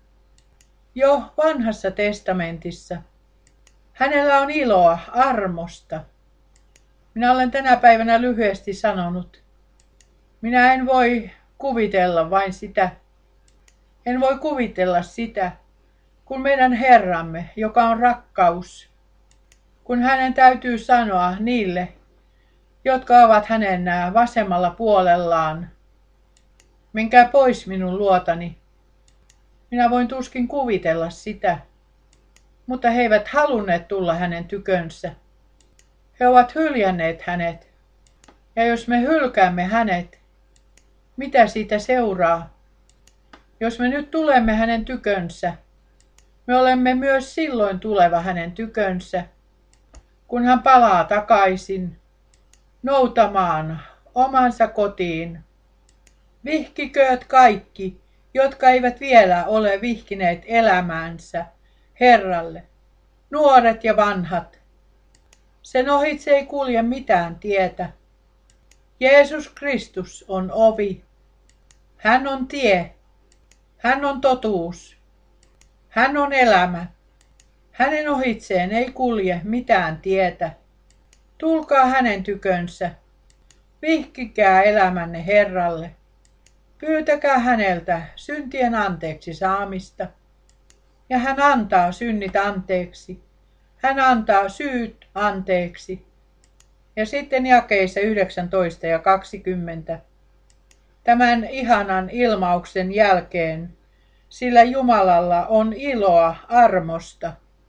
Jo vanhassa testamentissa hänellä on iloa armosta. Minä olen tänä päivänä lyhyesti sanonut. Minä en voi kuvitella vain sitä. En voi kuvitella sitä, kun meidän Herramme, joka on rakkaus, kun hänen täytyy sanoa niille, jotka ovat hänen vasemmalla puolellaan, menkää pois minun luotani. Minä voin tuskin kuvitella sitä, mutta he eivät halunneet tulla hänen tykönsä. He ovat hyljänneet hänet. Ja jos me hylkäämme hänet, mitä siitä seuraa? Jos me nyt tulemme hänen tykönsä, me olemme myös silloin tuleva hänen tykönsä, kun hän palaa takaisin noutamaan omansa kotiin. Vihkikööt kaikki, jotka eivät vielä ole vihkineet elämäänsä Herralle, nuoret ja vanhat. Sen ohitse ei kulje mitään tietä. Jeesus Kristus on ovi. Hän on tie. Hän on totuus. Hän on elämä. Hänen ohitseen ei kulje mitään tietä. Tulkaa hänen tykönsä. Vihkikää elämänne Herralle. Pyytäkää häneltä syntien anteeksi saamista. Ja hän antaa synnit anteeksi. Hän antaa syyt anteeksi. Ja sitten jakeissa yhdeksäntoista ja kaksikymmentä. Tämän ihanan ilmauksen jälkeen, sillä Jumalalla on iloa armosta.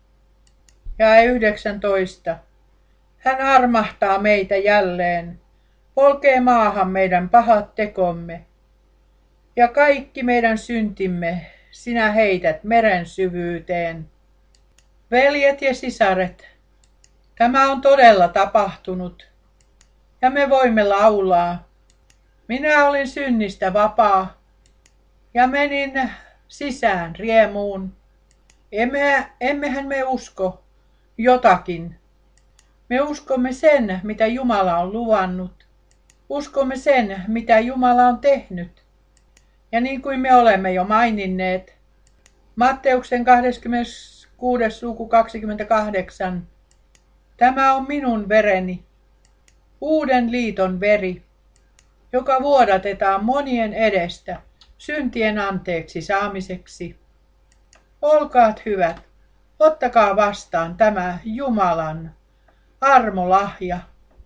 Ja yhdeksäntoista. Hän armahtaa meitä jälleen, polkee maahan meidän pahat tekomme. Ja kaikki meidän syntimme sinä heität meren syvyyteen. Veljet ja sisaret, tämä on todella tapahtunut, ja me voimme laulaa. Minä olin synnistä vapaa, ja menin sisään riemuun. Emme, emmehän me usko jotakin. Me uskomme sen, mitä Jumala on luvannut. Uskomme sen, mitä Jumala on tehnyt. Ja niin kuin me olemme jo maininneet, Matteuksen kahdeskymmeneskuudes luku kaksikymmentäkahdeksan. Tämä on minun vereni, uuden liiton veri, joka vuodatetaan monien edestä syntien anteeksi saamiseksi. Olkaat hyvät, ottakaa vastaan tämä Jumalan armolahja.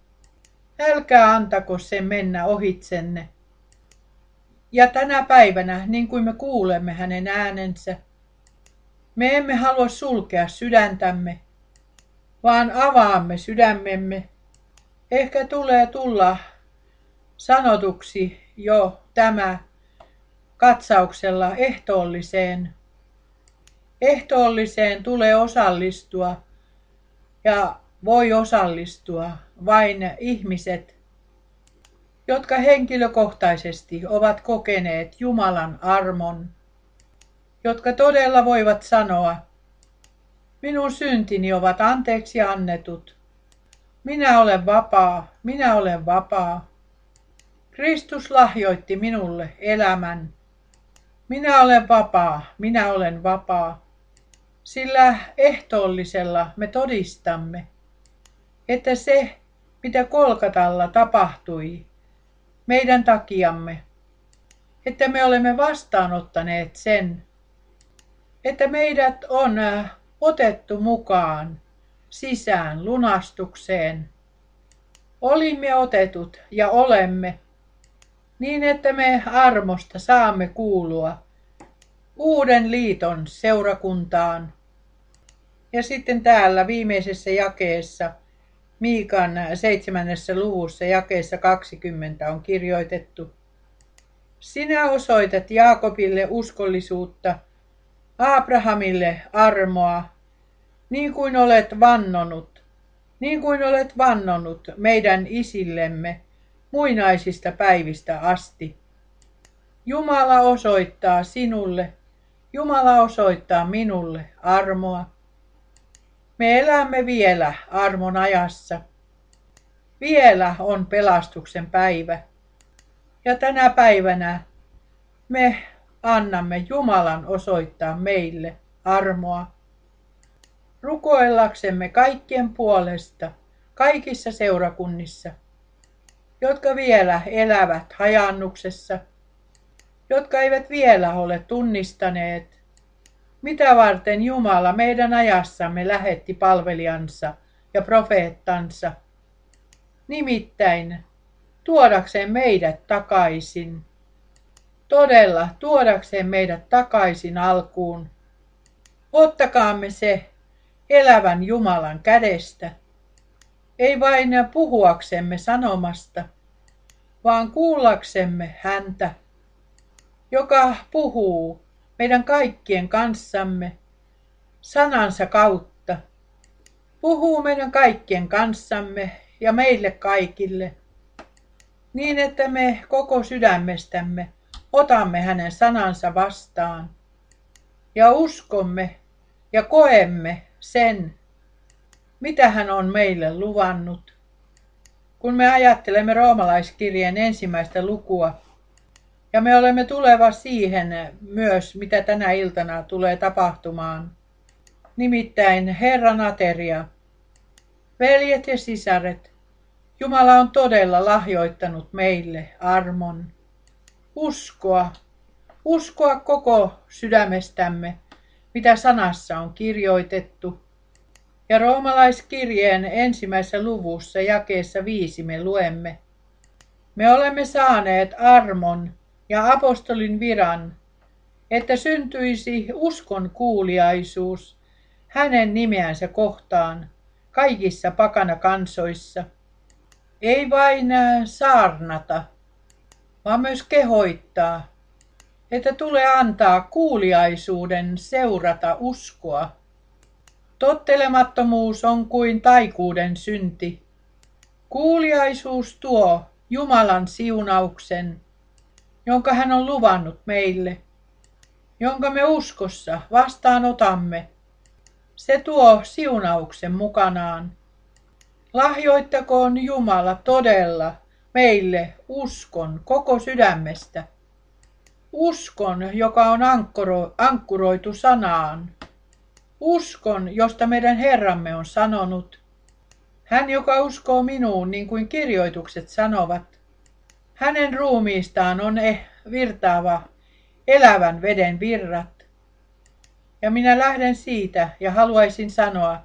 Älkää antako sen mennä ohitsenne. Ja tänä päivänä, niin kuin me kuulemme hänen äänensä, me emme halua sulkea sydäntämme, vaan avaamme sydämemme. Ehkä tulee tulla sanotuksi jo tämä katsauksella ehtoolliseen. Ehtoolliseen tulee osallistua ja voi osallistua vain ihmiset, jotka henkilökohtaisesti ovat kokeneet Jumalan armon, jotka todella voivat sanoa, Minun syntini ovat anteeksi annetut. Minä olen vapaa, minä olen vapaa. Kristus lahjoitti minulle elämän. Minä olen vapaa, minä olen vapaa. Sillä ehtoollisella me todistamme, että se, mitä Kolkatalla tapahtui meidän takiamme, että me olemme vastaanottaneet sen, että meidät on otettu mukaan sisään lunastukseen. Olimme otetut ja olemme, niin että me armosta saamme kuulua uuden liiton seurakuntaan. Ja sitten täällä viimeisessä jakeessa, Miikan seitsemännessä luvussa jakeessa kaksikymmentä on kirjoitettu: Sinä osoitat Jaakobille uskollisuutta, Abrahamille armoa, niin kuin olet vannonut, niin kuin olet vannonut meidän isillemme muinaisista päivistä asti. Jumala osoittaa sinulle, Jumala osoittaa minulle armoa. Me elämme vielä armon ajassa. Vielä on pelastuksen päivä. Ja tänä päivänä me annamme Jumalan osoittaa meille armoa. Rukoillaksemme kaikkien puolesta, kaikissa seurakunnissa, jotka vielä elävät hajannuksessa, jotka eivät vielä ole tunnistaneet, mitä varten Jumala meidän ajassamme lähetti palvelijansa ja profeettansa, nimittäin tuodakseen meidät takaisin, todella tuodakseen meidät takaisin alkuun. Ottakaamme se elävän Jumalan kädestä, ei vain puhuaksemme sanomasta, vaan kuullaksemme häntä, joka puhuu meidän kaikkien kanssamme sanansa kautta. Puhuu meidän kaikkien kanssamme ja meille kaikille, niin että me koko sydämestämme otamme hänen sanansa vastaan ja uskomme ja koemme sen, mitä hän on meille luvannut. Kun me ajattelemme roomalaiskirjeen ensimmäistä lukua, ja me olemme tuleva siihen myös, mitä tänä iltana tulee tapahtumaan, nimittäin Herran ateria. Veljet ja sisaret, Jumala on todella lahjoittanut meille armon. Uskoa, uskoa koko sydämestämme, mitä sanassa on kirjoitettu. Ja roomalaiskirjeen ensimmäisessä luvussa jakeessa viisi me luemme: Me olemme saaneet armon ja apostolin viran, että syntyisi uskon kuuliaisuus hänen nimeänsä kohtaan kaikissa pakanakansoissa. Ei vain saarnata, vaan myös kehoittaa, että tulee antaa kuuliaisuuden seurata uskoa. Tottelemattomuus on kuin taikuuden synti. Kuuliaisuus tuo Jumalan siunauksen, jonka hän on luvannut meille, jonka me uskossa vastaanotamme. Se tuo siunauksen mukanaan. Lahjoittakoon Jumala todella meille uskon koko sydämestä. Uskon, joka on ankkuro, ankkuroitu sanaan. Uskon, josta meidän Herramme on sanonut. Hän, joka uskoo minuun, niin kuin kirjoitukset sanovat, hänen ruumiistaan on eh virtaava elävän veden virrat. Ja minä lähden siitä ja haluaisin sanoa,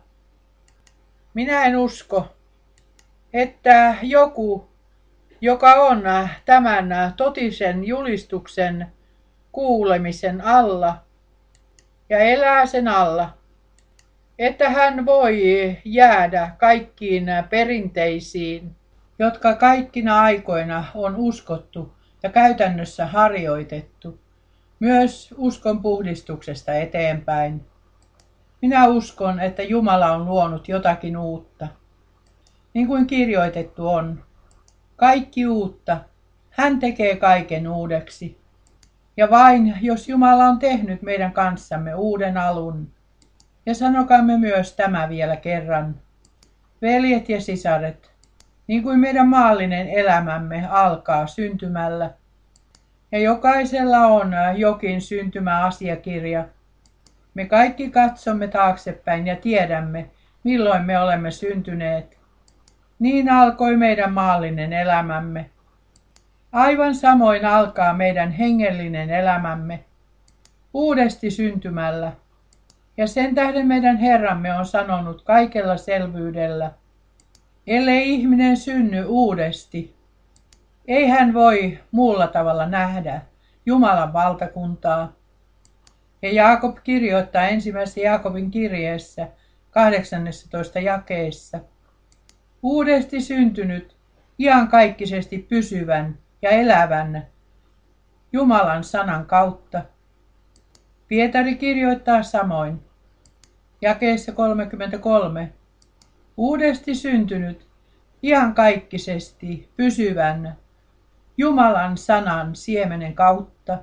minä en usko, että joku, joka on tämän totisen julistuksen kuulemisen alla ja elää sen alla, että hän voi jäädä kaikkiin perinteisiin, jotka kaikkina aikoina on uskottu ja käytännössä harjoitettu, myös uskon puhdistuksesta eteenpäin. Minä uskon, että Jumala on luonut jotakin uutta. Niin kuin kirjoitettu on, kaikki uutta, hän tekee kaiken uudeksi. Ja vain jos Jumala on tehnyt meidän kanssamme uuden alun, Ja sanokaamme myös tämä vielä kerran. Veljet ja sisaret, niin kuin meidän maallinen elämämme alkaa syntymällä, ja jokaisella on jokin syntymäasiakirja, me kaikki katsomme taaksepäin ja tiedämme, milloin me olemme syntyneet. Niin alkoi meidän maallinen elämämme. Aivan samoin alkaa meidän hengellinen elämämme, uudesti syntymällä. Ja sen tähden meidän Herramme on sanonut kaikella selvyydellä, ellei ihminen synny uudesti, ei hän voi muulla tavalla nähdä Jumalan valtakuntaa. Ja Jaakob kirjoittaa ensimmäisessä Jaakobin kirjeessä kahdeksannessatoista jakeessa, uudesti syntynyt, iankaikkisesti pysyvän ja elävän Jumalan sanan kautta. Pietari kirjoittaa samoin, jakeessa kolmekymmentäkolme, uudesti syntynyt, iankaikkisesti pysyvän Jumalan sanan siemenen kautta.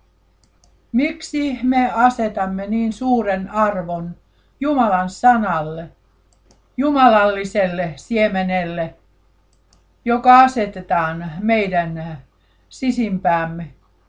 Miksi me asetamme niin suuren arvon Jumalan sanalle, jumalalliselle siemenelle, joka asetetaan meidän sisimpäämme?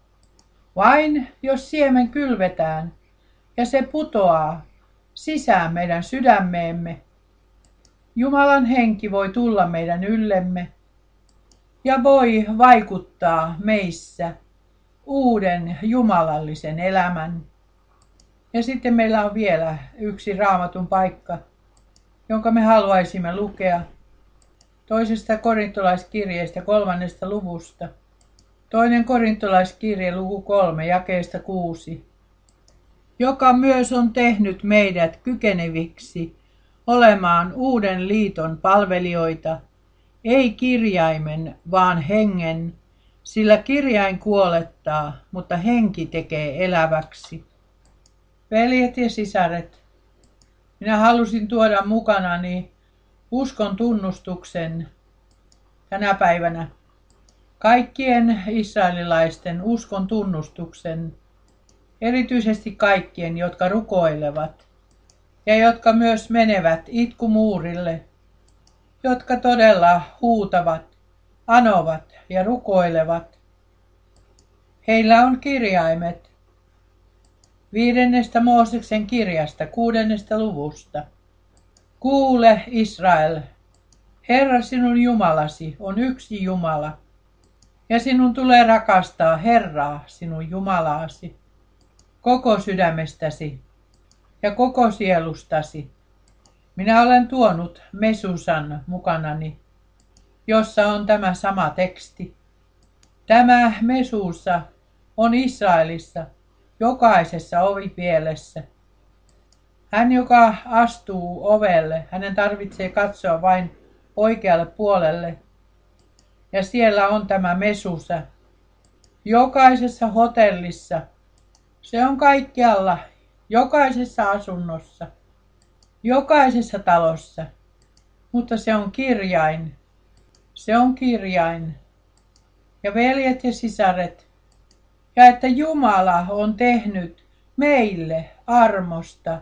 Vain jos siemen kylvetään ja se putoaa sisään meidän sydämeemme, Jumalan henki voi tulla meidän yllemme ja voi vaikuttaa meissä uuden jumalallisen elämän. Ja sitten meillä on vielä yksi Raamatun paikka, jonka me haluaisimme lukea toisesta korintolaiskirjeestä kolmannesta luvusta. Toinen korintolaiskirje luku kolme jakeesta kuusi, joka myös on tehnyt meidät kykeneviksi olemaan uuden liiton palvelijoita, ei kirjaimen, vaan hengen, sillä kirjain kuolettaa, mutta henki tekee eläväksi. Veljet ja sisaret, minä halusin tuoda mukanani uskon tunnustuksen tänä päivänä. Kaikkien israelilaisten uskon tunnustuksen, erityisesti kaikkien, jotka rukoilevat ja jotka myös menevät itkumuurille, jotka todella huutavat, anovat ja rukoilevat. Heillä on kirjaimet viidennestä Mooseksen kirjasta kuudennesta luvusta. Kuule Israel, Herra sinun Jumalasi on yksi Jumala, ja sinun tulee rakastaa Herraa sinun Jumalaasi koko sydämestäsi ja koko sielustasi. Minä olen tuonut Mesusan mukanani, jossa on tämä sama teksti. Tämä Mesusa on Israelissa jokaisessa ovipielessä. Hän, joka astuu ovelle, hänen tarvitsee katsoa vain oikealle puolelle. Ja siellä on tämä Mesusa. Jokaisessa hotellissa. Se on kaikkialla. Jokaisessa asunnossa. Jokaisessa talossa. Mutta se on kirjain. Se on kirjain. Ja veljet ja sisaret. Ja että Jumala on tehnyt meille armosta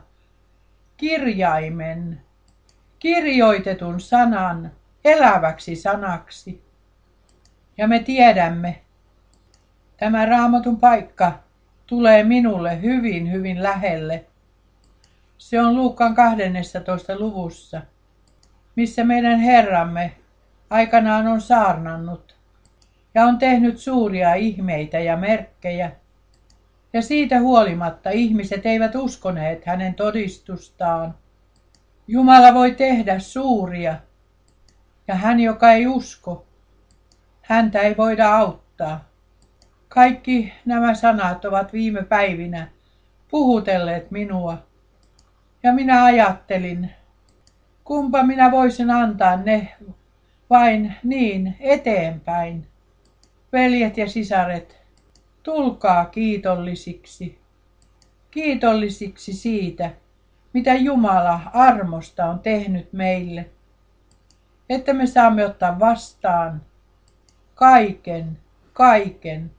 kirjaimen, kirjoitetun sanan eläväksi sanaksi. Ja me tiedämme, tämä Raamatun paikka tulee minulle hyvin, hyvin lähelle. Se on Luukkaan kahdennessatoista luvussa, missä meidän Herramme aikanaan on saarnannut ja on tehnyt suuria ihmeitä ja merkkejä. Ja siitä huolimatta ihmiset eivät uskoneet hänen todistustaan. Jumala voi tehdä suuria, ja hän, joka ei usko, häntä ei voida auttaa. Kaikki nämä sanat ovat viime päivinä puhutelleet minua, ja minä ajattelin, kumpa minä voisin antaa ne vain niin eteenpäin. Veljet ja sisaret, tulkaa kiitollisiksi, kiitollisiksi siitä, mitä Jumala armosta on tehnyt meille, että me saamme ottaa vastaan kaiken, kaiken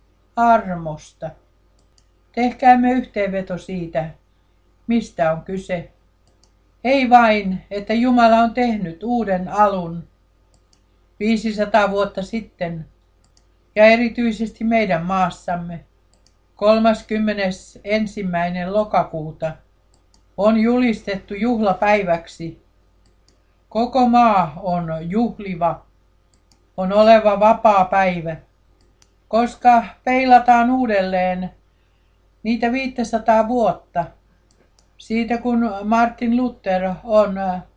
armosta. Tehkäämme yhteenveto siitä, mistä on kyse. Ei vain, että Jumala on tehnyt uuden alun viisisataa vuotta sitten ja erityisesti meidän maassamme. kolmaskymmenesensimmäinen lokakuuta on julistettu juhlapäiväksi. Koko maa on juhliva, on oleva vapaa päivä, koska peilataan uudelleen niitä viisisataa vuotta siitä, kun Martin Luther on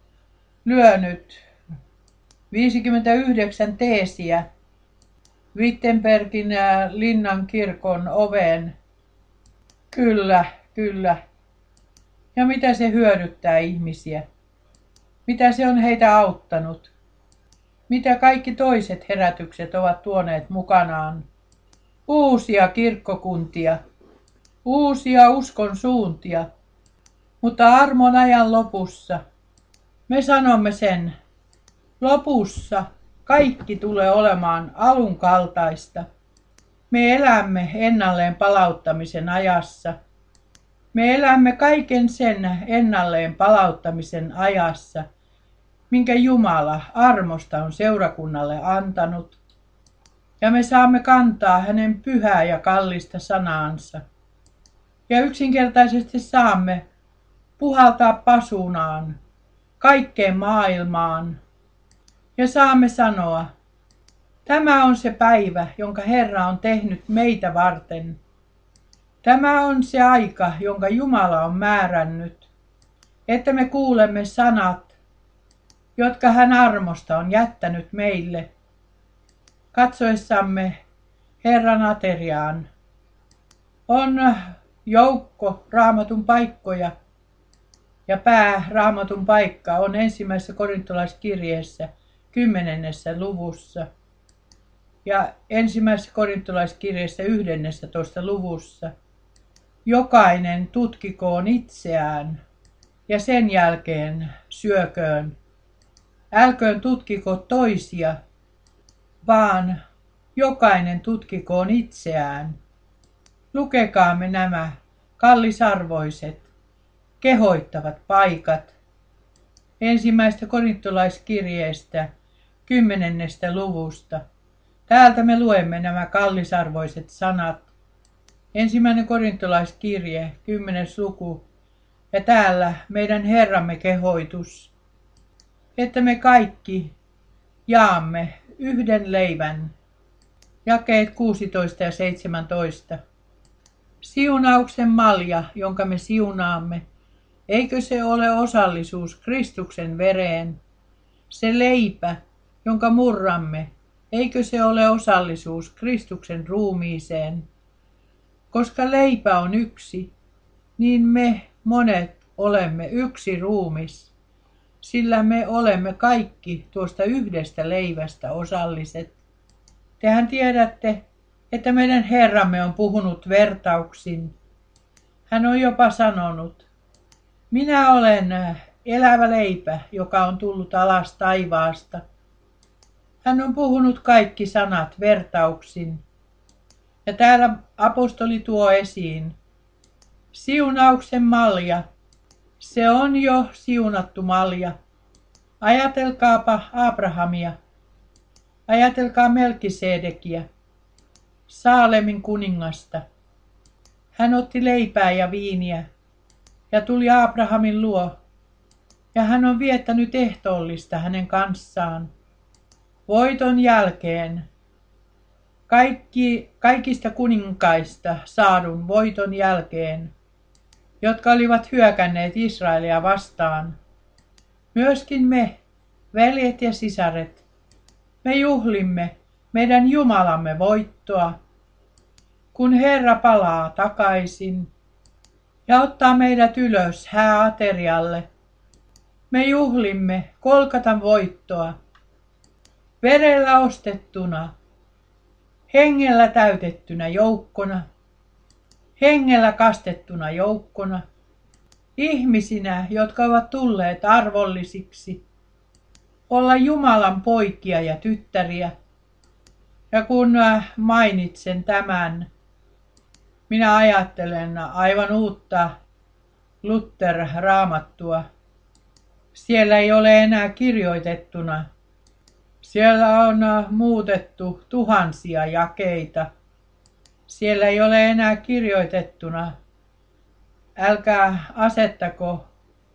lyönyt viisikymmentäyhdeksän teesiä Wittenbergin linnan kirkon oveen. Kyllä, kyllä. Ja mitä se hyödyttää ihmisiä? Mitä se on heitä auttanut? Mitä kaikki toiset herätykset ovat tuoneet mukanaan? Uusia kirkkokuntia, uusia uskon suuntia, mutta armon ajan lopussa me sanomme sen, lopussa kaikki tulee olemaan alun kaltaista. Me elämme ennalleen palauttamisen ajassa. Me elämme kaiken sen ennalleen palauttamisen ajassa, minkä Jumala armosta on seurakunnalle antanut. Ja me saamme kantaa hänen pyhää ja kallista sanaansa. Ja yksinkertaisesti saamme puhaltaa pasunaan kaikkeen maailmaan. Ja saamme sanoa, tämä on se päivä, jonka Herra on tehnyt meitä varten. Tämä on se aika, jonka Jumala on määrännyt, että me kuulemme sanat, jotka hän armosta on jättänyt meille, katsoessamme Herran ateriaan. On joukko Raamatun paikkoja, ja pääraamatun paikka on ensimmäisessä korintolaiskirjeessä kymmenennessä luvussa ja ensimmäisessä korintolaiskirjeessä yhdennentoista luvussa. Jokainen tutkikoon itseään ja sen jälkeen syököön. Älköön tutkiko toisia, vaan jokainen tutkikoon itseään. Lukekaamme nämä kallisarvoiset, kehoittavat paikat ensimmäistä korintolaiskirjeestä kymmenennestä luvusta. Täältä me luemme nämä kallisarvoiset sanat. Ensimmäinen korintolaiskirje, kymmenes luku, ja täällä meidän Herramme kehoitus, että me kaikki jaamme yhden leivän. Jakeet kuusitoista ja seitsemäntoista. Siunauksen malja, jonka me siunaamme, eikö se ole osallisuus Kristuksen vereen? Se leipä, jonka murramme, eikö se ole osallisuus Kristuksen ruumiiseen? Koska leipä on yksi, niin me monet olemme yksi ruumis, sillä me olemme kaikki tuosta yhdestä leivästä osalliset. Tehän tiedätte, että meidän Herramme on puhunut vertauksin. Hän on jopa sanonut, minä olen elävä leipä, joka on tullut alas taivaasta. Hän on puhunut kaikki sanat vertauksin. Ja täällä apostoli tuo esiin, siunauksen malja, se on jo siunattu malja. Ajatelkaapa Abrahamia, ajatelkaa Melkisedekiä, Saalemin kuningasta. Hän otti leipää ja viiniä ja tuli Abrahamin luo, ja hän on viettänyt ehtoollista hänen kanssaan. Voiton jälkeen kaikki, kaikista kuninkaista saadun voiton jälkeen, jotka olivat hyökänneet Israelia vastaan. Myöskin me, veljet ja sisaret, me juhlimme meidän Jumalamme voittoa, kun Herra palaa takaisin ja ottaa meidät ylös hääaterialle. Me juhlimme Golgatan voittoa, verellä ostettuna, hengellä täytettynä joukkona, hengellä kastettuna joukkona, ihmisinä, jotka ovat tulleet arvollisiksi, olla Jumalan poikia ja tyttäriä. Ja kun mainitsen tämän, minä ajattelen aivan uutta Luther-raamattua, Siellä ei ole enää kirjoitettuna. Siellä on muutettu tuhansia jakeita. Siellä ei ole enää kirjoitettuna. Älkää asettako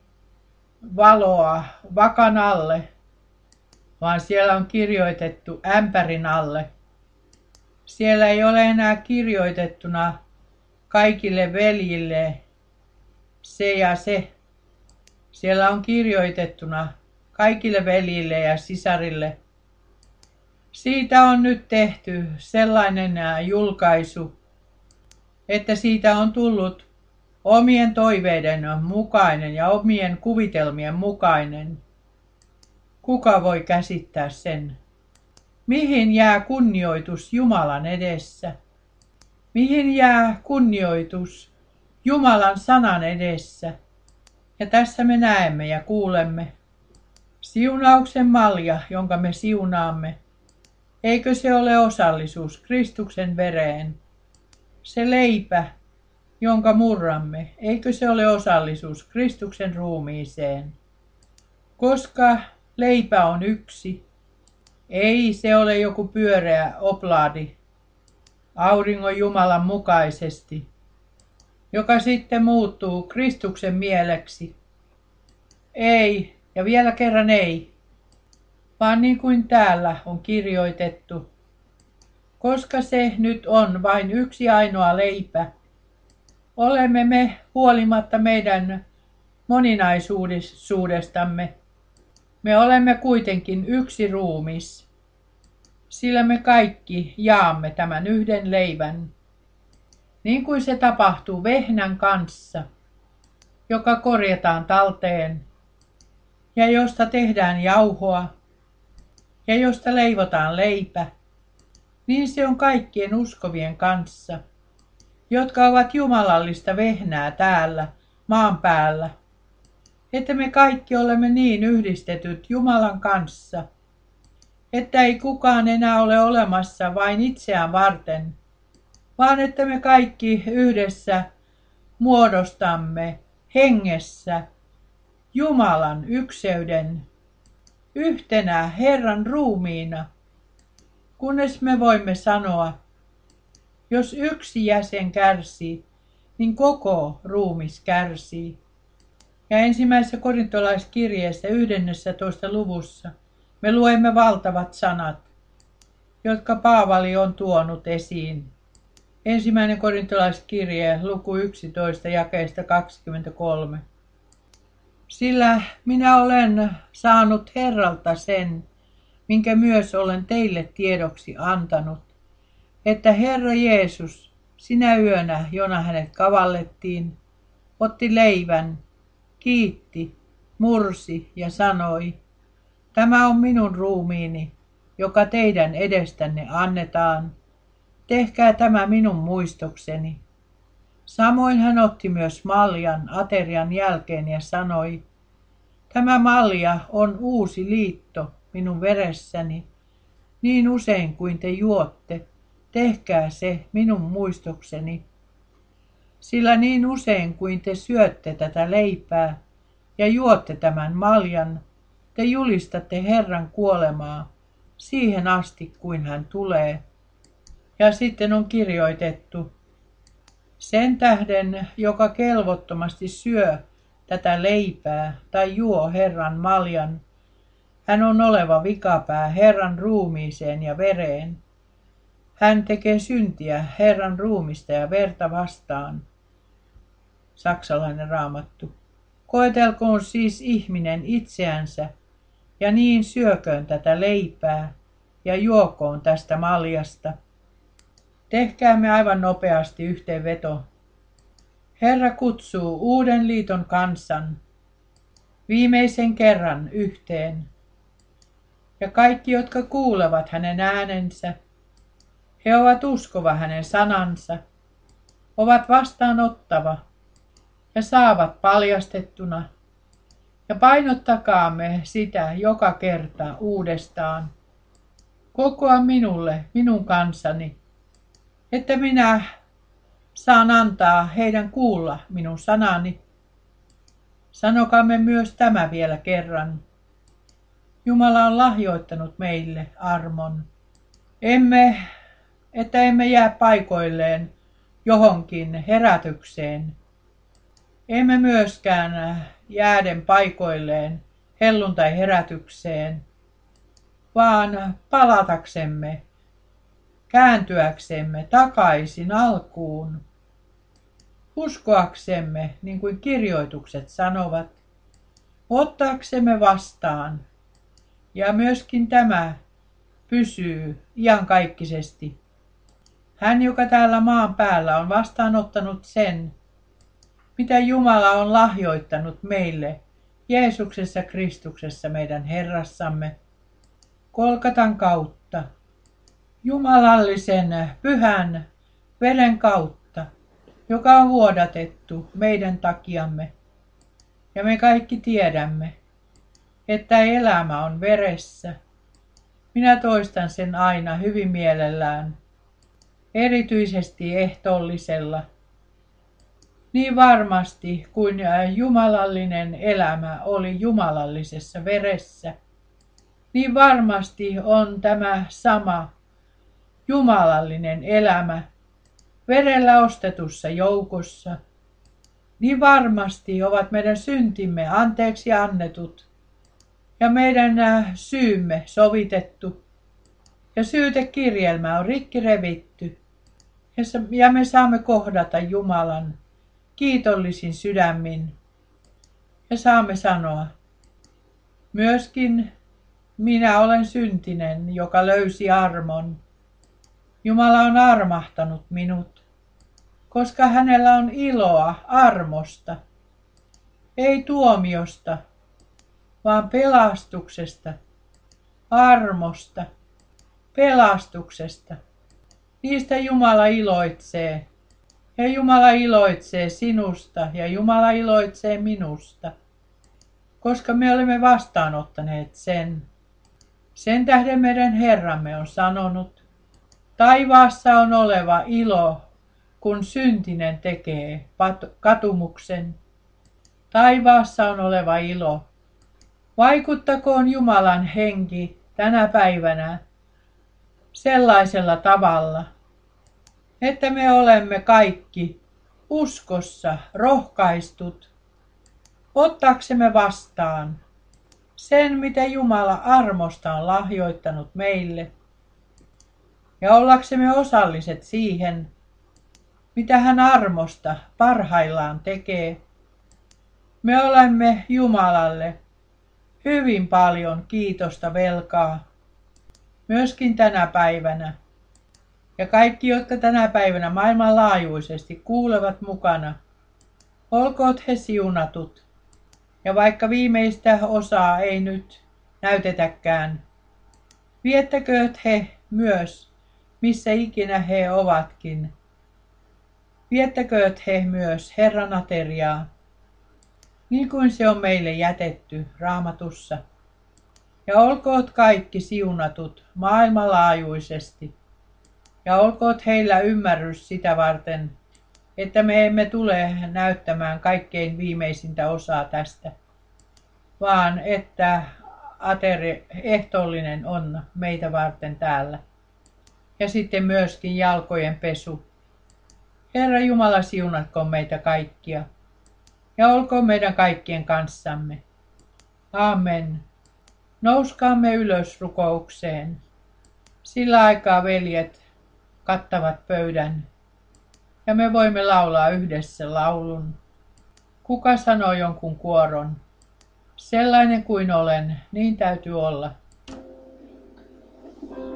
valoa vakan alle, vaan siellä on kirjoitettu ämpärin alle. Siellä ei ole enää kirjoitettuna kaikille veljille se ja se. Siellä on kirjoitettuna kaikille veljille ja sisarille. Siitä on nyt tehty sellainen julkaisu, että siitä on tullut omien toiveiden mukainen ja omien kuvitelmien mukainen. Kuka voi käsittää sen? Mihin jää kunnioitus Jumalan edessä? Mihin jää kunnioitus Jumalan sanan edessä? Ja tässä me näemme ja kuulemme siunauksen malja, jonka me siunaamme. Eikö se ole osallisuus Kristuksen vereen? Se leipä, jonka murramme, eikö se ole osallisuus Kristuksen ruumiiseen? Koska leipä on yksi, ei se ole joku pyöreä oplaadi auringon Jumalan mukaisesti, joka sitten muuttuu Kristuksen mieleksi. Ei, ja vielä kerran ei, vaan niin kuin täällä on kirjoitettu, koska se nyt on vain yksi ainoa leipä, olemme me huolimatta meidän moninaisuudestamme, me olemme kuitenkin yksi ruumis, sillä me kaikki jaamme tämän yhden leivän, niin kuin se tapahtuu vehnän kanssa, joka korjataan talteen ja josta tehdään jauhoa ja josta leivotaan leipä, niin se on kaikkien uskovien kanssa, jotka ovat jumalallista vehnää täällä maan päällä, että me kaikki olemme niin yhdistetyt Jumalan kanssa, että ei kukaan enää ole olemassa vain itseään varten, vaan että me kaikki yhdessä muodostamme hengessä Jumalan ykseyden yhtenä Herran ruumiina, kunnes me voimme sanoa, jos yksi jäsen kärsii, niin koko ruumis kärsii. Ja ensimmäisessä korintolaiskirjeessä yhdennentoista luvussa me luemme valtavat sanat, jotka Paavali on tuonut esiin. Ensimmäinen korintolaiskirje, luku yksitoista, jakeesta kaksikymmentäkolme. Sillä minä olen saanut Herralta sen, minkä myös olen teille tiedoksi antanut, että Herra Jeesus sinä yönä, jona hänet kavallettiin, otti leivän, kiitti, mursi ja sanoi, tämä on minun ruumiini, joka teidän edestänne annetaan. Tehkää tämä minun muistokseni. Samoin hän otti myös maljan aterian jälkeen ja sanoi, tämä malja on uusi liitto minun veressäni. Niin usein kuin te juotte, tehkää se minun muistokseni. Sillä niin usein kuin te syötte tätä leipää ja juotte tämän maljan, te julistatte Herran kuolemaa siihen asti, kuin hän tulee. Ja sitten on kirjoitettu, sen tähden, joka kelvottomasti syö tätä leipää tai juo Herran maljan, hän on oleva vikapää Herran ruumiiseen ja vereen. Hän tekee syntiä Herran ruumista ja verta vastaan. Saksalainen raamattu. Koetelkoon siis ihminen itseänsä ja niin syököön tätä leipää ja juokoon tästä maljasta. Tehkäämme aivan nopeasti yhteenveto. Herra kutsuu uuden liiton kansan viimeisen kerran yhteen. Ja kaikki, jotka kuulevat hänen äänensä, he ovat uskova hänen sanansa, ovat vastaanottava ja saavat paljastettuna. Ja painottakaamme sitä joka kerta uudestaan. Kokoa minulle, minun kansani, että minä saan antaa heidän kuulla minun sanani. Sanokaamme myös tämä vielä kerran. Jumala on lahjoittanut meille armon. Emme, että emme jää paikoilleen johonkin herätykseen. Emme myöskään jääden paikoilleen helluntai-herätykseen, vaan palataksemme, kääntyäksemme takaisin alkuun, uskoaksemme, niin kuin kirjoitukset sanovat, ottaaksemme vastaan. Ja myöskin tämä pysyy iankaikkisesti. Hän, joka täällä maan päällä on vastaanottanut sen, mitä Jumala on lahjoittanut meille Jeesuksessa Kristuksessa meidän Herrassamme, Golgatan kautta, jumalallisen pyhän veren kautta, joka on vuodatettu meidän takiamme. Ja me kaikki tiedämme, että elämä on veressä. Minä toistan sen aina hyvin mielellään, erityisesti ehtoollisella. Niin varmasti kuin jumalallinen elämä oli jumalallisessa veressä, niin varmasti on tämä sama jumalallinen elämä verellä ostetussa joukossa. Niin varmasti ovat meidän syntimme anteeksi annetut ja meidän syymme sovitettu ja syytekirjelmä on rikki revitty ja me saamme kohdata Jumalan kiitollisin sydämin ja saamme sanoa, myöskin minä olen syntinen, joka löysi armon. Jumala on armahtanut minut, koska hänellä on iloa armosta, ei tuomiosta, vaan pelastuksesta, armosta, pelastuksesta. Niistä Jumala iloitsee. Ja Jumala iloitsee sinusta ja Jumala iloitsee minusta, koska me olemme vastaanottaneet sen. Sen tähden meidän Herramme on sanonut, taivaassa on oleva ilo, kun syntinen tekee katumuksen. Taivaassa on oleva ilo. Vaikuttakoon Jumalan henki tänä päivänä sellaisella tavalla, että me olemme kaikki uskossa rohkaistut, ottaaksemme vastaan sen, mitä Jumala armosta on lahjoittanut meille, ja ollaksemme osalliset siihen, mitä hän armosta parhaillaan tekee. Me olemme Jumalalle hyvin paljon kiitosta velkaa, myöskin tänä päivänä. Ja kaikki, jotka tänä päivänä maailmanlaajuisesti kuulevat mukana, olkoot he siunatut. Ja vaikka viimeistä osaa ei nyt näytetäkään, viettäkööt he myös, missä ikinä he ovatkin. Viettäkööt he myös Herran ateriaa, niin kuin se on meille jätetty Raamatussa. Ja olkoot kaikki siunatut maailmanlaajuisesti. Ja olkoot heillä ymmärrys sitä varten, että me emme tule näyttämään kaikkein viimeisintä osaa tästä, vaan että ateri, ehtoollinen on meitä varten täällä. Ja sitten myöskin jalkojen pesu. Herra Jumala, siunatkoon meitä kaikkia ja olkoon meidän kaikkien kanssamme. Amen. Nouskaamme ylös rukoukseen. Sillä aikaa veljet kattavat pöydän ja me voimme laulaa yhdessä laulun. Kuka sanoo jonkun kuoron? Sellainen kuin olen, niin täytyy olla.